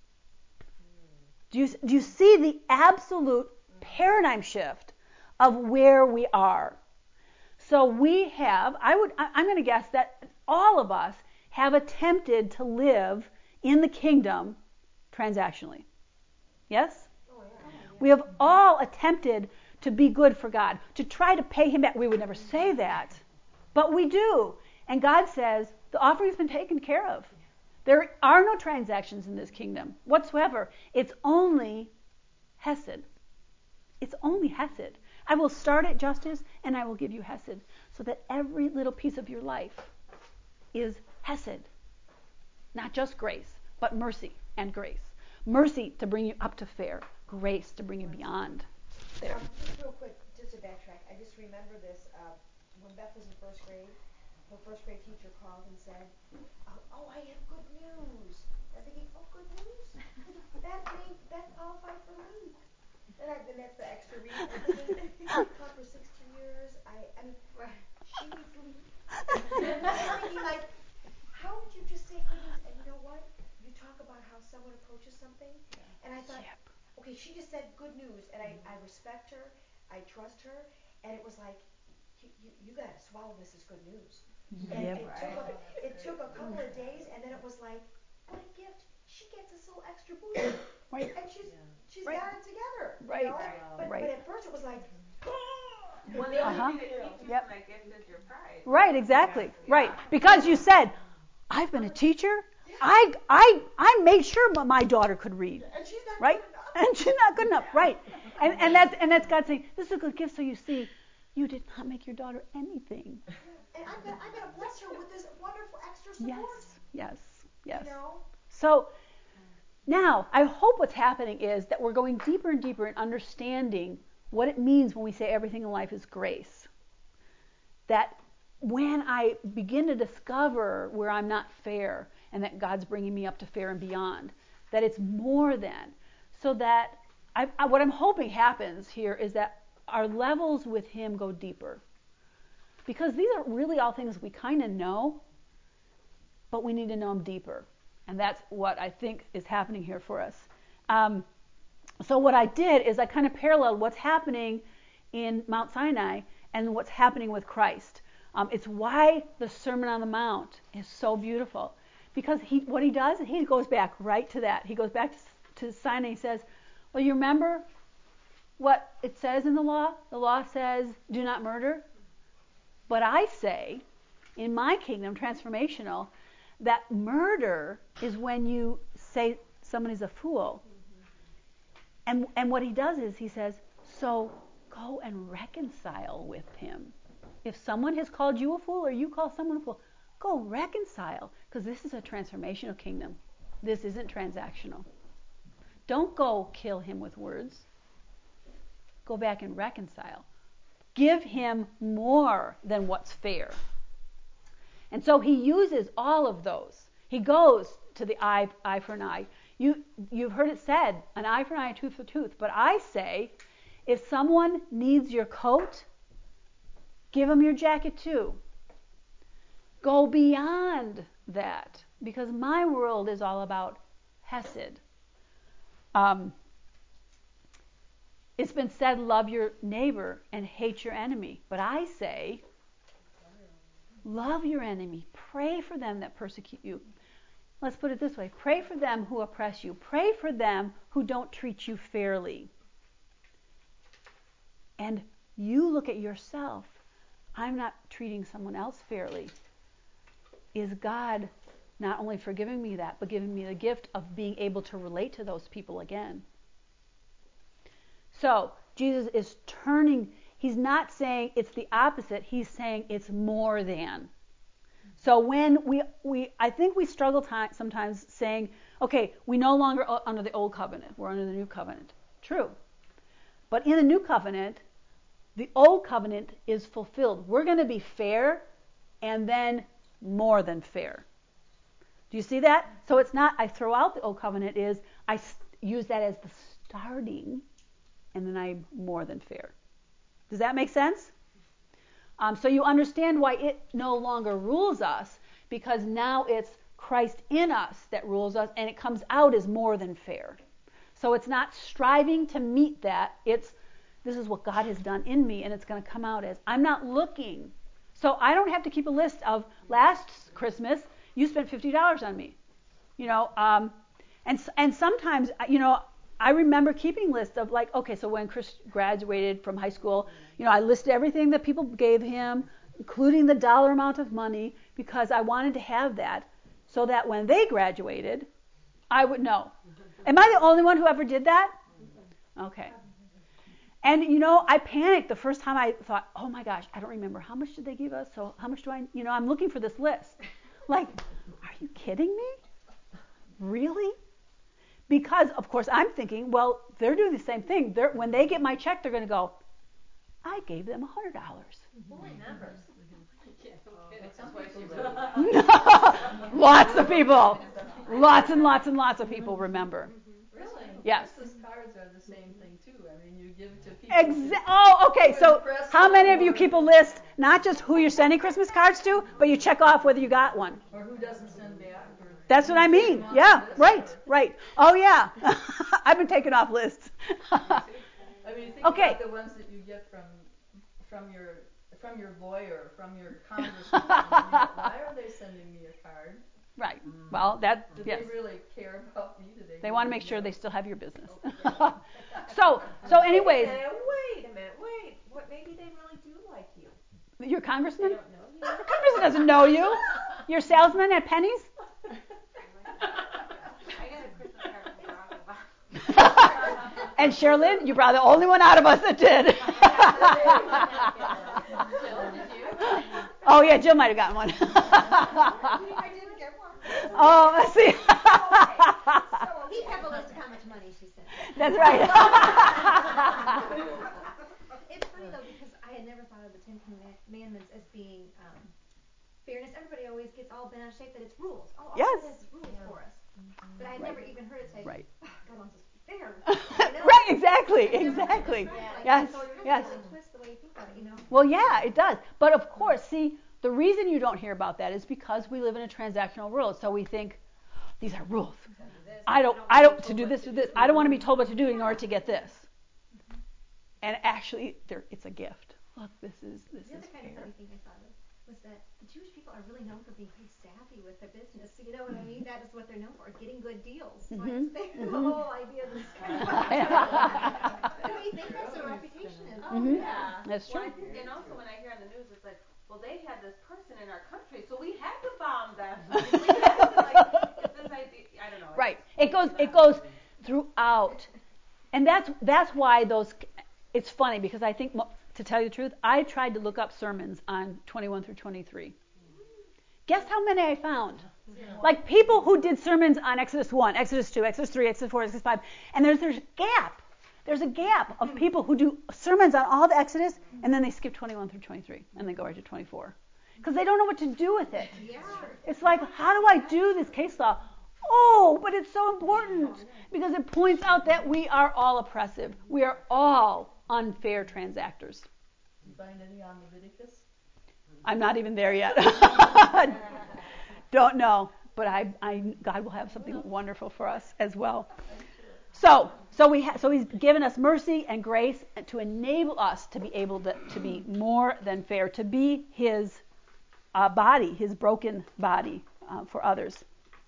Do you see the absolute paradigm shift of where we are? So we have, I'm going to guess that all of us have attempted to live in the kingdom transactionally. Yes? Oh, yeah. We have all attempted to be good for God, to try to pay him back. We would never say that, but we do. And God says, the offering's been taken care of. There are no transactions in this kingdom whatsoever. It's only Hesed. It's only Hesed. I will start at justice, and I will give you Hesed, so that every little piece of your life is Hesed. Not just grace, but mercy and grace. Mercy to bring you up to fair. Grace to bring you beyond there. Just real quick, just to backtrack, I just remember this. When Beth was in first grade, her first grade teacher called and said, oh, I have good news. I'm thinking, oh, good news? Beth qualified for LEAP. And that's the extra reason. I taught for 16 years. She needs LEAP. And I'm thinking, like, how did you just say good news? And you know what? You talk about how someone approaches something, and I thought, okay, she just said good news, and I respect her, I trust her, and it was like, you got to swallow this as good news. And Yep. it took a couple of days, and then it was like, what a gift. She gets this little extra boost. Right. And she's got it together. Right. You know? But at first it was like, well, the only thing that keeps you from that gift is your pride. Right, exactly. Yeah. Right. Because you said, I've been a teacher. I made sure my daughter could read. And she's not right? good enough. And she's not good enough. Right. And that's God saying, this is a good gift, so you see, you did not make your daughter anything. And I'm gonna bless her with this wonderful extra support. Yes. You know? So now, I hope what's happening is that we're going deeper and deeper in understanding what it means when we say everything in life is grace. That when I begin to discover where I'm not fair and that God's bringing me up to fair and beyond, that it's more than. So that what I'm hoping happens here is that our levels with Him go deeper. Because these are really all things we kind of know, but we need to know them deeper. And that's what I think is happening here for us. So what I did is I kind of paralleled what's happening in Mount Sinai and what's happening with Christ. It's why the Sermon on the Mount is so beautiful. Because what he does, he goes back right to that. He goes back to Sinai. He says, well, you remember what it says in the law? The law says, do not murder. But I say, in my kingdom, transformational, that murder is when you say somebody's a fool. And what he does is he says, so go and reconcile with him. If someone has called you a fool or you call someone a fool, go reconcile, because this is a transformational kingdom. This isn't transactional. Don't go kill him with words. Go back and reconcile. Give him more than what's fair. And so he uses all of those. He goes to the eye for an eye. You've heard it said, an eye for an eye, a tooth for a tooth. But I say, if someone needs your coat, give them your jacket too. Go beyond that, because my world is all about hesed. It's been said, love your neighbor and hate your enemy. But I say, love your enemy. Pray for them that persecute you. Let's put it this way. Pray for them who oppress you. Pray for them who don't treat you fairly. And you look at yourself. I'm not treating someone else fairly. Is God not only forgiving me that, but giving me the gift of being able to relate to those people again? So, Jesus is turning. He's not saying it's the opposite. He's saying it's more than. So when I think we struggle sometimes saying, okay, we no longer under the old covenant. We're under the new covenant. True. But in the new covenant, the old covenant is fulfilled. We're going to be fair and then more than fair. Do you see that? So it's not I throw out the old covenant, is I use that as the starting and then I'm more than fair. Does that make sense? So you understand why it no longer rules us, because now it's Christ in us that rules us, and it comes out as more than fair. So it's not striving to meet that. It's, this is what God has done in me, and it's going to come out as, I'm not looking. So I don't have to keep a list of, last Christmas, you spent $50 on me. And sometimes, I remember keeping lists of like, okay, so when Chris graduated from high school, I listed everything that people gave him, including the dollar amount of money, because I wanted to have that so that when they graduated, I would know. Am I the only one who ever did that? Okay. And, I panicked the first time. I thought, oh my gosh, I don't remember. How much did they give us? So how much do I, I'm looking for this list. Like, are you kidding me? Really? Because, of course, I'm thinking, well, they're doing the same thing. When they get my check, they're going to go, I gave them $100. Who remembers? Lots of people. Lots and lots and lots of people remember. Really? Yes. Christmas cards are the same thing, too. I mean, you give to people. Okay. So how many of you keep a list, not just who you're sending Christmas cards to, but you check off whether you got one? Or who doesn't send back? That's what I mean. Yeah, right. Oh, yeah. I've been taking off lists. I mean, think about the ones that you get from your from your lawyer, from your congressman. Why are they sending me a card? Right. Well, that Do yes. they really care about me? Do they want to make sure they still have your business. Okay. so anyways. Wait a minute. What? Maybe they really do like you. Your congressman? They don't know you. Your congressman doesn't know you. Your salesman at Penny's? I got a Christmas card from Barack Obama. And Sherilyn, you're probably the only one out of us that did. Oh yeah, Jill might have gotten one. I didn't get one. Oh, let's see. So we have a list of how much money she sent. That's right. It's funny though because I had never thought of the Ten Commandments as being fairness. Everybody always gets all bent out of shape that it's rules. Oh, yes. It's rules for us. But I had never even heard it say, right. God wants us to be fair. Right, exactly. Yes. Twist the way you think about it, Well, yeah, it does. But of course, see, the reason you don't hear about that is because we live in a transactional world. So we think these are rules. I don't to do this. I don't want to be told what to do in order to get this. And actually, it's a gift. Look, this is The other kind of funny thing I thought of was that the Jewish people are really known for being pretty savvy with their business. So you know what I mean? That is what they're known for, getting good deals. So the whole idea of this kind of you think that's their reputation is. Yeah. That's true. Well, and also when I hear on the news, it's like, well, they had this person in our country, so we had to bomb them. It's this idea, I don't know. Right. It goes throughout. And that's why it's funny because I think, to tell you the truth, I tried to look up sermons on 21 through 23. Guess how many I found? 0. Like people who did sermons on Exodus 1, Exodus 2, Exodus 3, Exodus 4, Exodus 5. And there's a gap. There's a gap of people who do sermons on all the Exodus and then they skip 21 through 23 and then go right to 24. Because they don't know what to do with it. Yeah. It's like, how do I do this case law? Oh, but it's so important because it points out that we are all oppressive. We are all unfair transactors. Did you find any on Leviticus? I'm not even there yet. Don't know, but God will have something wonderful for us as well. So He's given us mercy and grace to enable us to be able to be more than fair, to be His body, His broken body for others.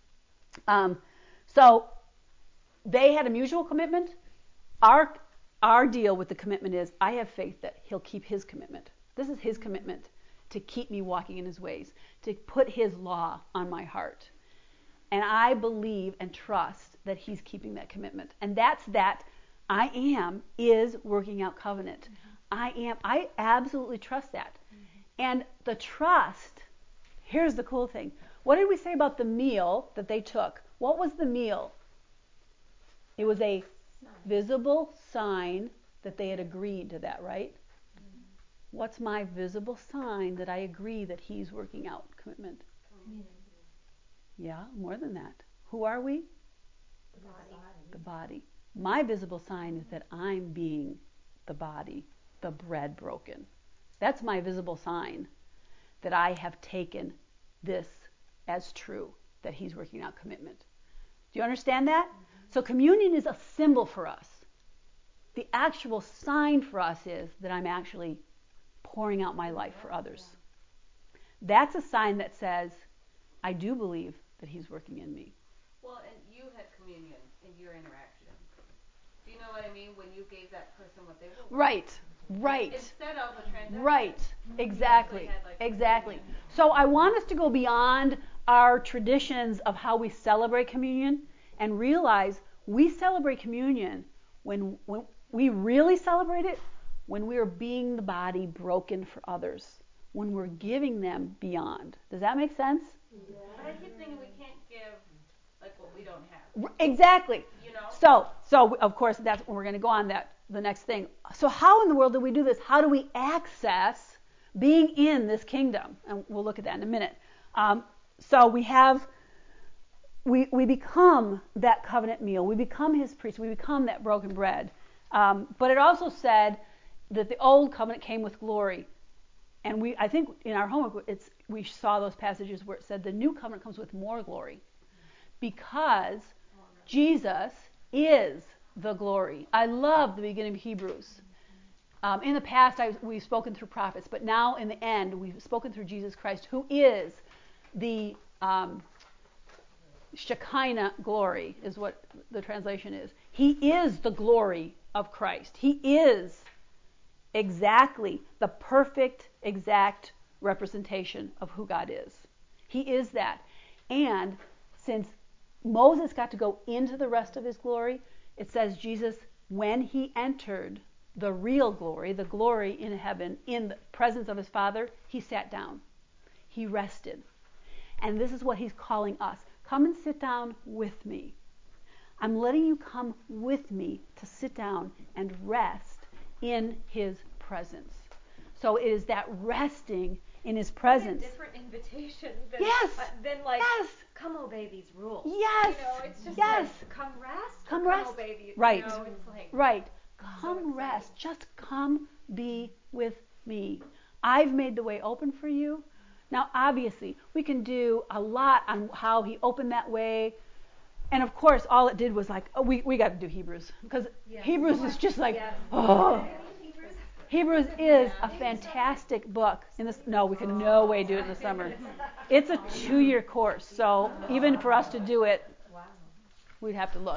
So they had a mutual commitment. Our deal with the commitment is I have faith that He'll keep His commitment. This is His commitment to keep me walking in His ways, to put His law on my heart. And I believe and trust that He's keeping that commitment. And that's that I am is working out covenant. I absolutely trust that. And the trust, here's the cool thing. What did we say about the meal that they took? What was the meal? It was a visible sign that they had agreed to that, right? What's my visible sign that I agree that He's working out commitment? Yeah, more than that. Who are we? The body. My visible sign is that I'm being the body, the bread broken. That's my visible sign that I have taken this as true, that He's working out commitment. Do you understand that? So communion is a symbol for us. The actual sign for us is that I'm actually pouring out my life for others. That's a sign that says, I do believe that He's working in me. Well, and you had communion in your interaction. Do you know what I mean? When you gave that person what they were. Right. Instead of a transaction. Right. Exactly. Exactly. So I want us to go beyond our traditions of how we celebrate communion and realize we celebrate communion when we really celebrate it when we are being the body broken for others, when we're giving them beyond. Does that make sense? Yeah. But I keep thinking we can't give like what we don't have. Exactly. You know? So of course that's we're going to go on the next thing. So how in the world do we do this? How do we access being in this kingdom? And we'll look at that in a minute. So we become that covenant meal. We become His priest. We become that broken bread. But it also said that the old covenant came with glory. And I think in our homework, we saw those passages where it said the new covenant comes with more glory. Because Jesus is the glory. I love the beginning of Hebrews. In the past, we've spoken through prophets, but now in the end, we've spoken through Jesus Christ, who is the Shekinah glory, is what the translation is. He is the glory of Christ. He is exactly the perfect, exact representation of who God is. He is that. And since Moses got to go into the rest of his glory, it says Jesus, when he entered the real glory, the glory in heaven, in the presence of his Father, he sat down. He rested. And this is what he's calling us. Come and sit down with me. I'm letting you come with me to sit down and rest in his presence. So it is that resting in his presence. What a different invitation than, yes. Yes. Come obey these rules. Yes. It's just yes. Come rest. Come rest. Come obey these. Right. It's right. Come rest. Just come be with me. I've made the way open for you. Now, obviously, we can do a lot on how he opened that way. And of course, all it did was we got to do Hebrews. Because Hebrews is just oh. Hebrews is a fantastic book. We can no way do it in the summer. It's a 2-year course. So even for us to do it, we'd have to look.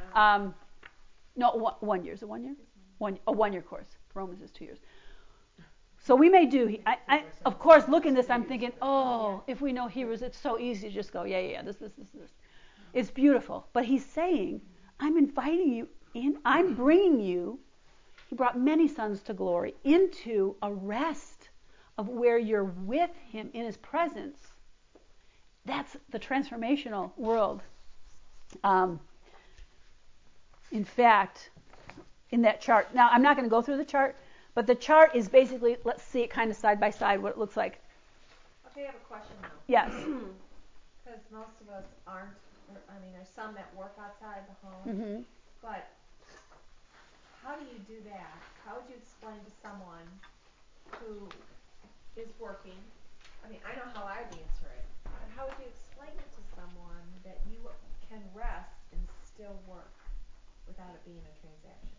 No, 1 year. Is it 1 year? A 1-year course. Romans is 2 years. So we may do. I of course, looking at this, I'm thinking, if we know Hebrews, it's so easy to just go, this. It's beautiful. But he's saying, I'm inviting you in. I'm bringing you. He brought many sons to glory into a rest of where you're with him in his presence. That's the transformational world. In fact, in that chart, now I'm not going to go through the chart, but the chart is basically, let's see it kind of side by side, what it looks like. Okay, I have a question though. Yes. Because most of us aren't, there's some that work outside the home, Mm-hmm. but how do you do that? How would you explain to someone who is working? I know how I'd answer it, but how would you explain it to someone that you can rest and still work without it being a transaction?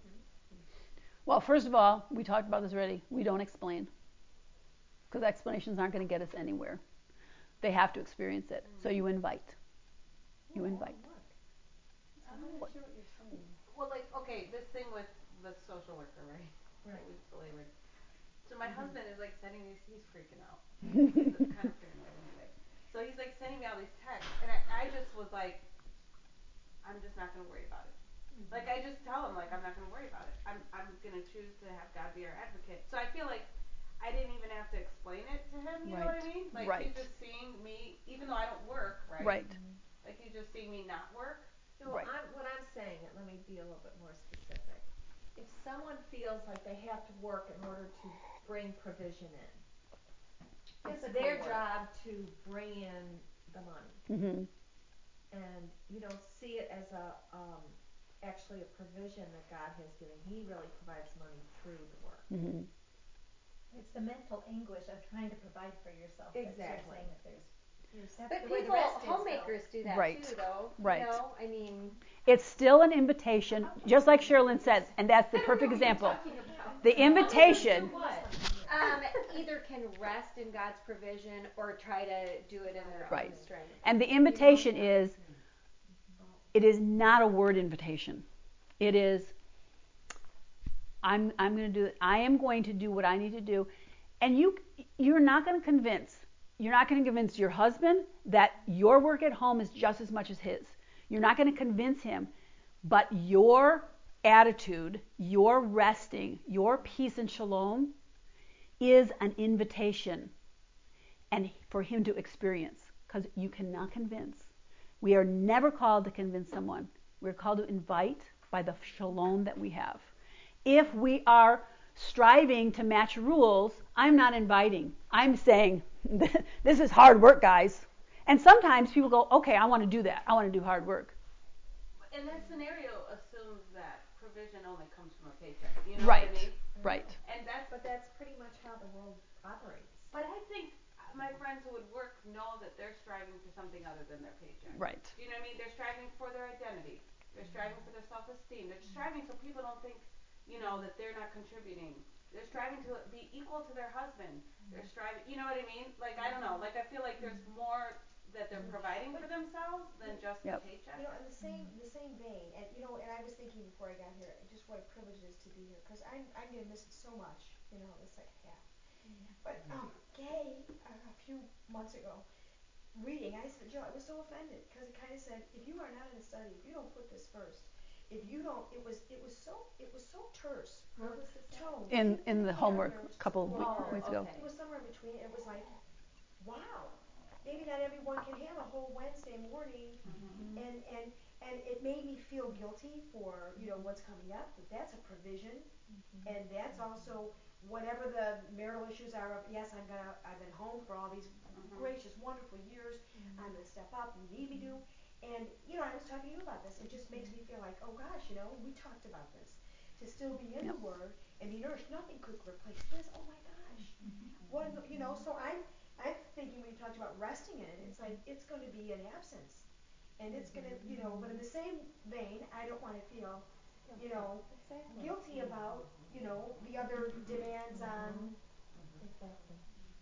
Well, first of all, we talked about this already. We don't explain. Because explanations aren't going to get us anywhere. They have to experience it. So you invite. You invite. I'm not sure what you're saying. Well, this thing with the social worker, right? Right. We've belabored. So my husband is sending these, he's freaking out. He's kind of paranoid anyway. So he's sending me all these texts, and I just was I'm just not going to worry about it. I just tell him, I'm not going to worry about it. I'm going to choose to have God be our advocate. So I feel I didn't even have to explain it to him, you know what I mean? He's just seeing me, even though I don't work, right? Right. He's just seeing me not work. No, right. What I'm saying, let me be a little bit more specific. If someone feels like they have to work in order to bring provision in, it's their job to bring in the money. Mm-hmm. And you don't see it as actually a provision that God has given. He really provides money through the work. Mm-hmm. It's the mental anguish of trying to provide for yourself. Exactly. But people, homemakers do that too, though. Right. It's still an invitation, just like Sherilyn said, and that's the perfect example. The invitation. Either can rest in God's provision or try to do it in their own strength. And the invitation it is not a word invitation. It is, I'm going to do it. I am going to do what I need to do. And you're not going to convince. You're not going to convince your husband that your work at home is just as much as his. You're not going to convince him. But your attitude, your resting, your peace and shalom is an invitation and for him to experience. Because you cannot convince. We are never called to convince someone. We're called to invite by the shalom that we have. If we are striving to match rules, I'm not inviting. I'm saying, this is hard work, guys. And sometimes people go, okay, I want to do that. I want to do hard work. And that scenario assumes that provision only comes from a paycheck. You know what I mean? Right. But that's pretty much how the world operates. But I think my friends who would work know that they're striving for something other than their paycheck. Right. Do you know what I mean? They're striving for their identity. They're striving for their self-esteem. They're striving so people don't think that they're not contributing. They're striving to be equal to their husband. They're striving, you know what I mean? Like, I don't know. Like, I feel like there's more that they're providing for themselves than just the paycheck. In the same vein, and and I was thinking before I got here, just what a privilege it is to be here, because I'm gonna miss it so much, the second half. But Gay, a few months ago, reading, I said, Joe, I was so offended because it kind of said, if you are not in a study, if you don't put this first, if you don't, it was so terse. Where was this tone in the homework a couple of weeks ago. It was somewhere in between. It was like, wow, maybe not everyone can have a whole Wednesday morning, and it made me feel guilty for what's coming up. But that's a provision, and that's also whatever the marital issues are. Yes, I've been home for all these gracious, wonderful years. I'm gonna step up. You need me to. And I was talking to you about this. It just makes me feel like, oh gosh, we talked about this. To still be in the Word and be nourished, nothing could replace this. Oh my gosh, what So I'm thinking when you talked about resting in it, it's like it's going to be an absence, and it's going to But in the same vein, I don't want to feel guilty about the other demands on. Exactly.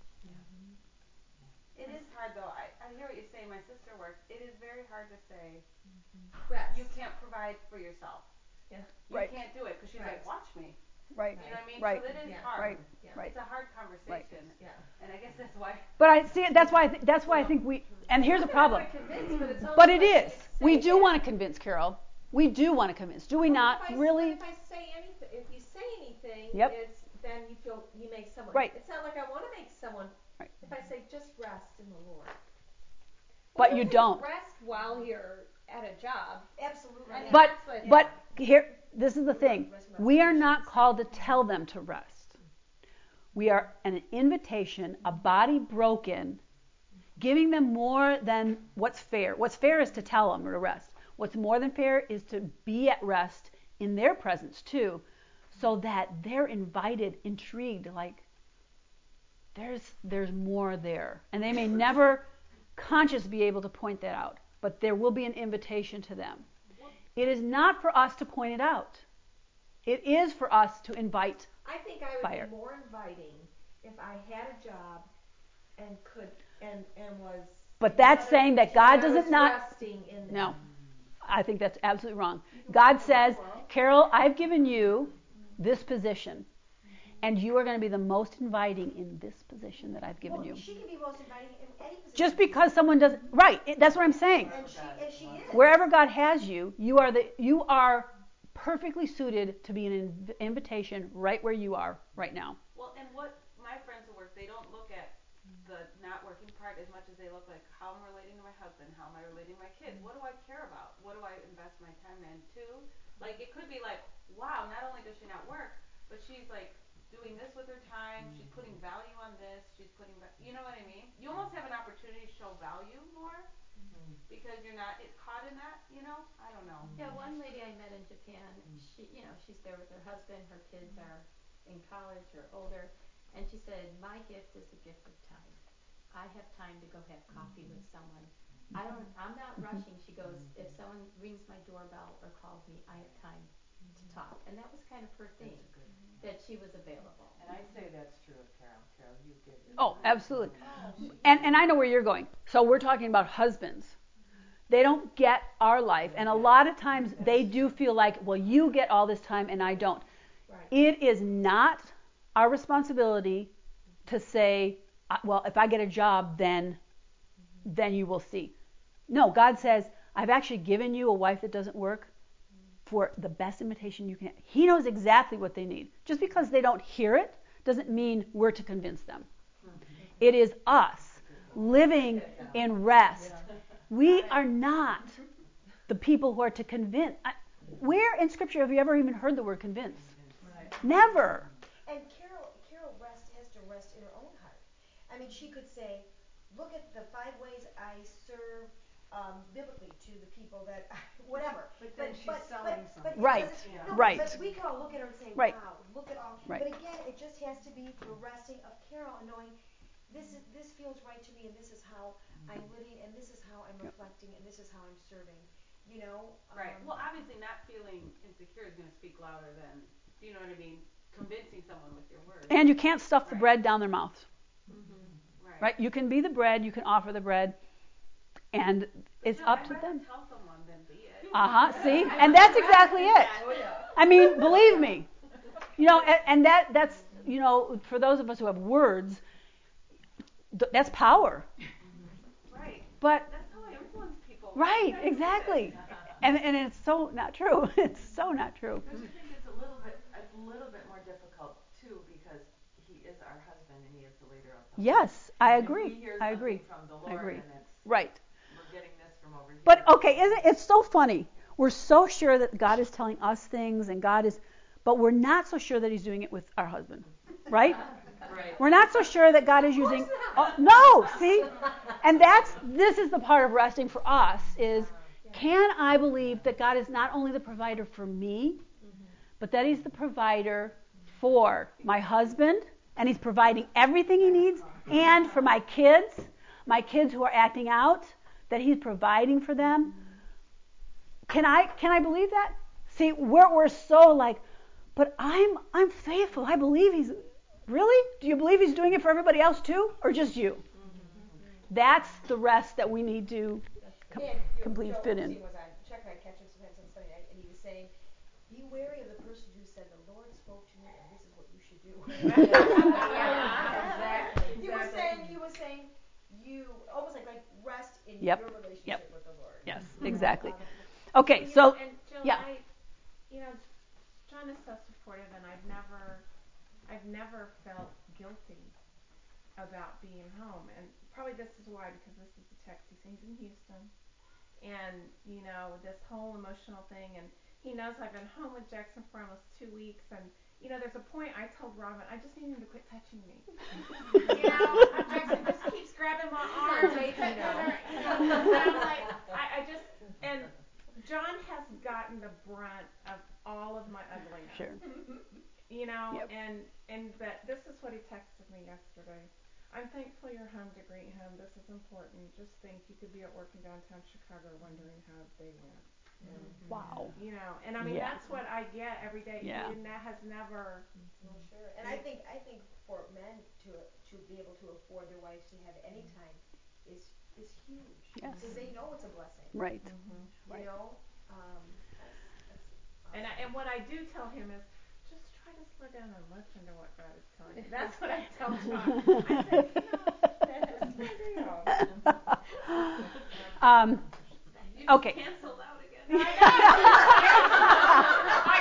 It is hard though. I hear what you're saying. My sister works. It is very hard to say rest. You can't provide for yourself. Yeah. You can't do it because she's like, watch me. Right. You know what I mean? Right. So it is hard. Right. Right. It's a hard conversation. Yeah. And I guess that's why. But I see. That's why I think we. And here's the problem. But it is. We do want to convince Carol. We do want to convince. Do we not? Really? If I say anything, if you say anything, then you make someone. Right. It's not like I want to make someone. Right. If I say just rest in the Lord. But you don't. Rest while you're at a job. Absolutely. But here, this is the thing. We are not called to tell them to rest. We are an invitation, a body broken, giving them more than what's fair. What's fair is to tell them to rest. What's more than fair is to be at rest in their presence too, so that they're invited, intrigued, like there's more there. And they may never consciously be able to point that out, but there will be an invitation to them. It is not for us to point it out. It is for us to invite. I think I would be more inviting if I had a job and could and was. But that's saying that God doesn't not. Resting in no, I think that's absolutely wrong. God says, Carol, I've given you this position, and you are going to be the most inviting in this position that I've given you. She can be most inviting in any position. Just because someone doesn't, right? That's what I'm saying. And she is. Wherever God has you, you are perfectly suited to be an invitation right where you are right now. Well, and what my friends who work, they don't look at the not working part as much as they look like how I'm relating to my husband, how am I relating to my kids, what do I care about, what do I invest my time in too. Like it could be like, wow, not only does she not work, but she's like doing this with her time, she's putting value on this, she's putting, you know what I mean? You almost have an opportunity to show value more because you're not caught in that, I don't know. Yeah, one lady I met in Japan, she's there with her husband, her kids are in college or older, and she said, my gift is the gift of time. I have time to go have coffee with someone. I'm not rushing. She goes, if someone rings my doorbell or calls me, I have time to talk. And that was kind of her thing, that she was available. And I'd say that's true of Carol. Carol, you give your Oh, absolutely. And I know where you're going. So we're talking about husbands. They don't get our life. And a lot of times they do feel like, well, you get all this time and I don't. Right. It is not our responsibility to say, well, if I get a job, then you will see. No, God says, I've actually given you a wife that doesn't work for the best invitation you can. He knows exactly what they need. Just because they don't hear it doesn't mean we're to convince them. It is us living in rest. We are not the people who are to convince. Where in Scripture have you ever even heard the word convince? Never. And Carol has to rest in her own heart. I mean, she could say, look at the 5 ways I serve biblically to the people that, whatever. But then she's selling something. Right. Right. But we can all look at her and say, right. Wow, look at all. Right. But again, it just has to be the resting of Carol and knowing this feels right to me, and this is how I'm living, and this is how I'm reflecting, and this is how I'm serving. Right. Well, obviously, not feeling insecure is going to speak louder than Do you know what I mean? Convincing someone with your words. And you can't stuff the bread down their mouths. Mm-hmm. Right? You can be the bread, you can offer the bread, and it's up to them. Tell someone than be it. See? And that's exactly it. Oh, yeah. I mean, believe me. You know, and that's, you know, for those of us who have words, that's power. Right. But that's how I influence people. Right, exactly. And it's so not true. It's so not true. Don't you think it's a little bit more difficult too, because he is our husband and he is the leader of the home. Yes, I And agree. If he hears I agree. something from the Lord, I agree. and it's right. We're getting this from over here. But okay, isn't it's so funny? We're so sure that God is telling us things, and but we're not so sure that He's doing it with our husband, right? Right. We're not so sure that God is using. Oh, no, see, and this is the part of resting for us is. Can I believe that God is not only the provider for me, but that He's the provider for my husband, and He's providing everything he needs, and for my kids who are acting out, that He's providing for them? Can I believe that? See, we're so like, but I'm faithful. I believe He's really? Do you believe He's doing it for everybody else too, or just you? That's the rest that we need to completely fit in. Chuck and I catch him sometimes on Sunday night, and he was saying, "Be wary of the person who said the Lord spoke to me, and this is what you should do." Exactly. He was saying, you almost like rest in Yep. your relationship Yep. with the Lord. Yes, exactly. Okay, so and Jill, yeah. John is so supportive, and I've never felt guilty about being home, and probably this is why, because this is the text he sings in Houston, and this whole emotional thing, and he knows I've been home with Jackson for almost 2 weeks, and there's a point I told Robin I just need him to quit touching me. Jackson just keeps grabbing my arm, and I'm like, I just, and John has gotten the brunt of all of my ugliness. Sure. Yep. and that this is what he texted me yesterday. I'm thankful you're home to greet him. This is important. Just think you could be at work in downtown Chicago wondering how they went. Wow. And I mean that's what I get every day. Yeah. And that has never. Well, sure. And I think for men to be able to afford their wives to have any time is huge. Yes. Because they know it's a blessing. Right. That's awesome. And what I do tell him is, just try to slow down and listen to what God is telling you. That's what I tell John. I say, okay. Canceled out again. I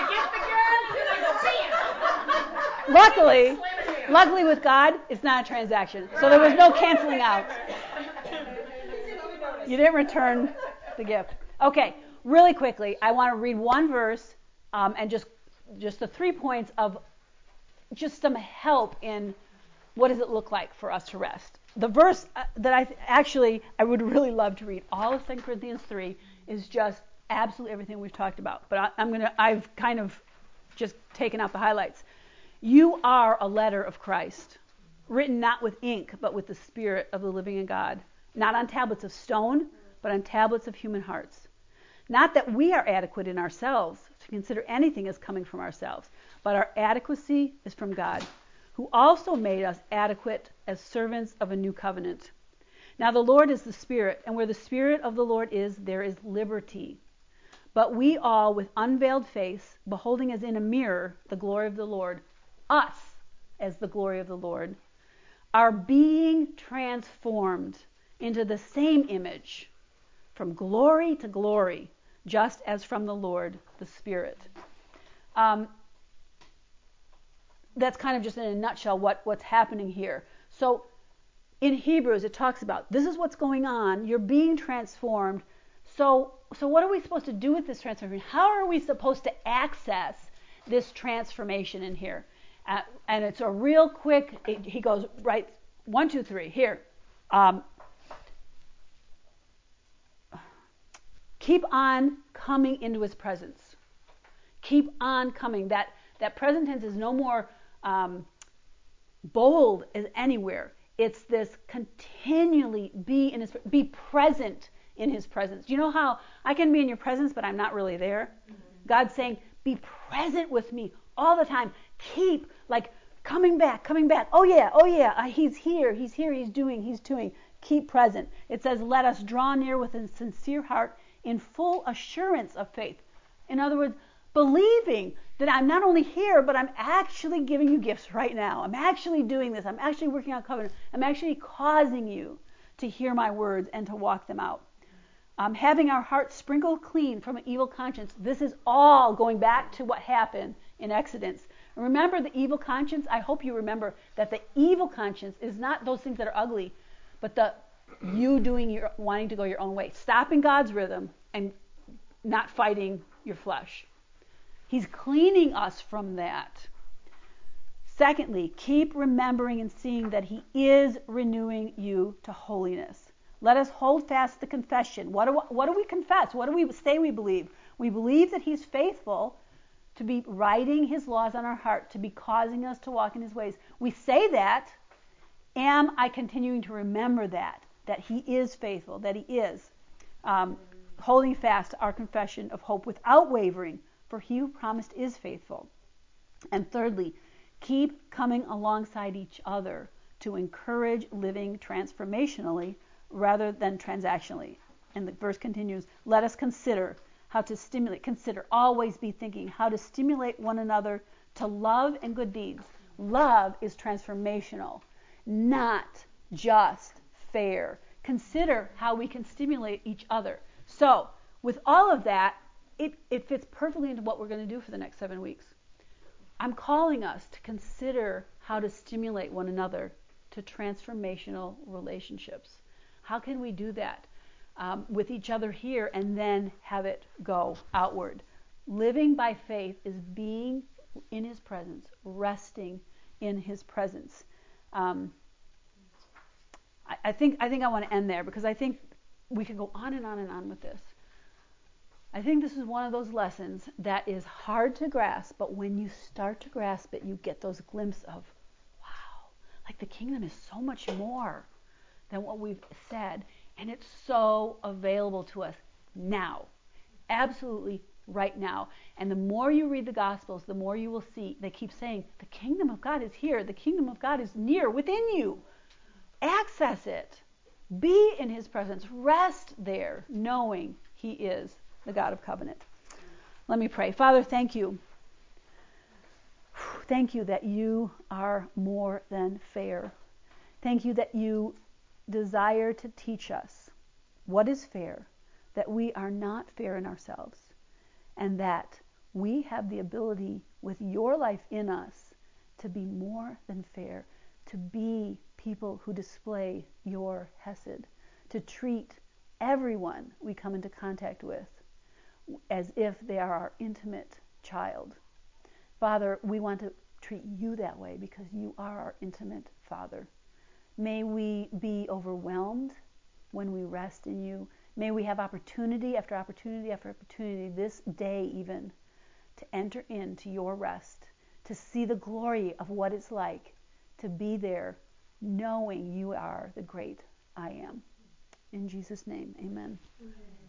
get the girl and I go, bam! Luckily with God, it's not a transaction. So there was no canceling out. You didn't return the gift. Okay, really quickly, I want to read one verse and just the 3 points of just some help in what does it look like for us to rest. The verse that I would really love to read, all of 2 Corinthians 3, is just absolutely everything we've talked about. But I've kind of just taken out the highlights. You are a letter of Christ, written not with ink, but with the Spirit of the living God, not on tablets of stone, but on tablets of human hearts. Not that we are adequate in ourselves to consider anything as coming from ourselves, but our adequacy is from God, who also made us adequate as servants of a new covenant. Now the Lord is the Spirit, and where the Spirit of the Lord is, there is liberty. But we all, with unveiled face, beholding as in a mirror the glory of the Lord, us as the glory of the Lord, are being transformed into the same image, from glory to glory, just as from the Lord, the Spirit. That's kind of just in a nutshell what's happening here. So in Hebrews, it talks about this is what's going on. You're being transformed. So what are we supposed to do with this transformation? How are we supposed to access this transformation in here? And it's a real quick, he goes, right, 1, 2, 3, here. Keep on coming into his presence. Keep on coming. That present tense is no more bold as anywhere. It's this continually be present in his presence. Do you know how I can be in your presence, but I'm not really there? Mm-hmm. God's saying, be present with me all the time. Keep coming back. Oh yeah, he's here, he's doing. Keep present. It says, let us draw near with a sincere heart in full assurance of faith. In other words, believing that I'm not only here, but I'm actually giving you gifts right now. I'm actually doing this. I'm actually working out covenant. I'm actually causing you to hear my words and to walk them out. Having our hearts sprinkled clean from an evil conscience. This is all going back to what happened in Exodus. Remember the evil conscience? I hope you remember that the evil conscience is not those things that are ugly, but you wanting to go your own way. Stopping God's rhythm and not fighting your flesh. He's cleaning us from that. Secondly, keep remembering and seeing that he is renewing you to holiness. Let us hold fast the confession. What do we confess? What do we say we believe? We believe that he's faithful to be writing his laws on our heart, to be causing us to walk in his ways. We say that. Am I continuing to remember that he is faithful, that he is holding fast our confession of hope without wavering, for he who promised is faithful. And thirdly, keep coming alongside each other to encourage living transformationally rather than transactionally. And the verse continues, let us consider how to always be thinking how to stimulate one another to love and good deeds. Love is transformational, not just fair. Consider how we can stimulate each other. So, with all of that, it fits perfectly into what we're going to do for the next 7 weeks. I'm calling us to consider how to stimulate one another to transformational relationships. How can we do that with each other here and then have it go outward? Living by faith is being in his presence, resting in his presence. I think I want to end there because I think we can go on and on and on with this. I think this is one of those lessons that is hard to grasp, but when you start to grasp it, you get those glimpses of, wow, the kingdom is so much more than what we've said, and it's so available to us now, absolutely right now. And the more you read the Gospels, the more you will see they keep saying, the kingdom of God is here, the kingdom of God is near within you. Access it. Be in his presence. Rest there, knowing he is the God of covenant. Let me pray. Father, thank you. Thank you that you are more than fair. Thank you that you desire to teach us what is fair, that we are not fair in ourselves, and that we have the ability with your life in us to be more than fair, to be people who display your hesed, to treat everyone we come into contact with as if they are our intimate child. Father, we want to treat you that way because you are our intimate Father. May we be overwhelmed when we rest in you. May we have opportunity after opportunity after opportunity this day even to enter into your rest, to see the glory of what it's like to be there knowing you are the great I am. In Jesus' name, amen.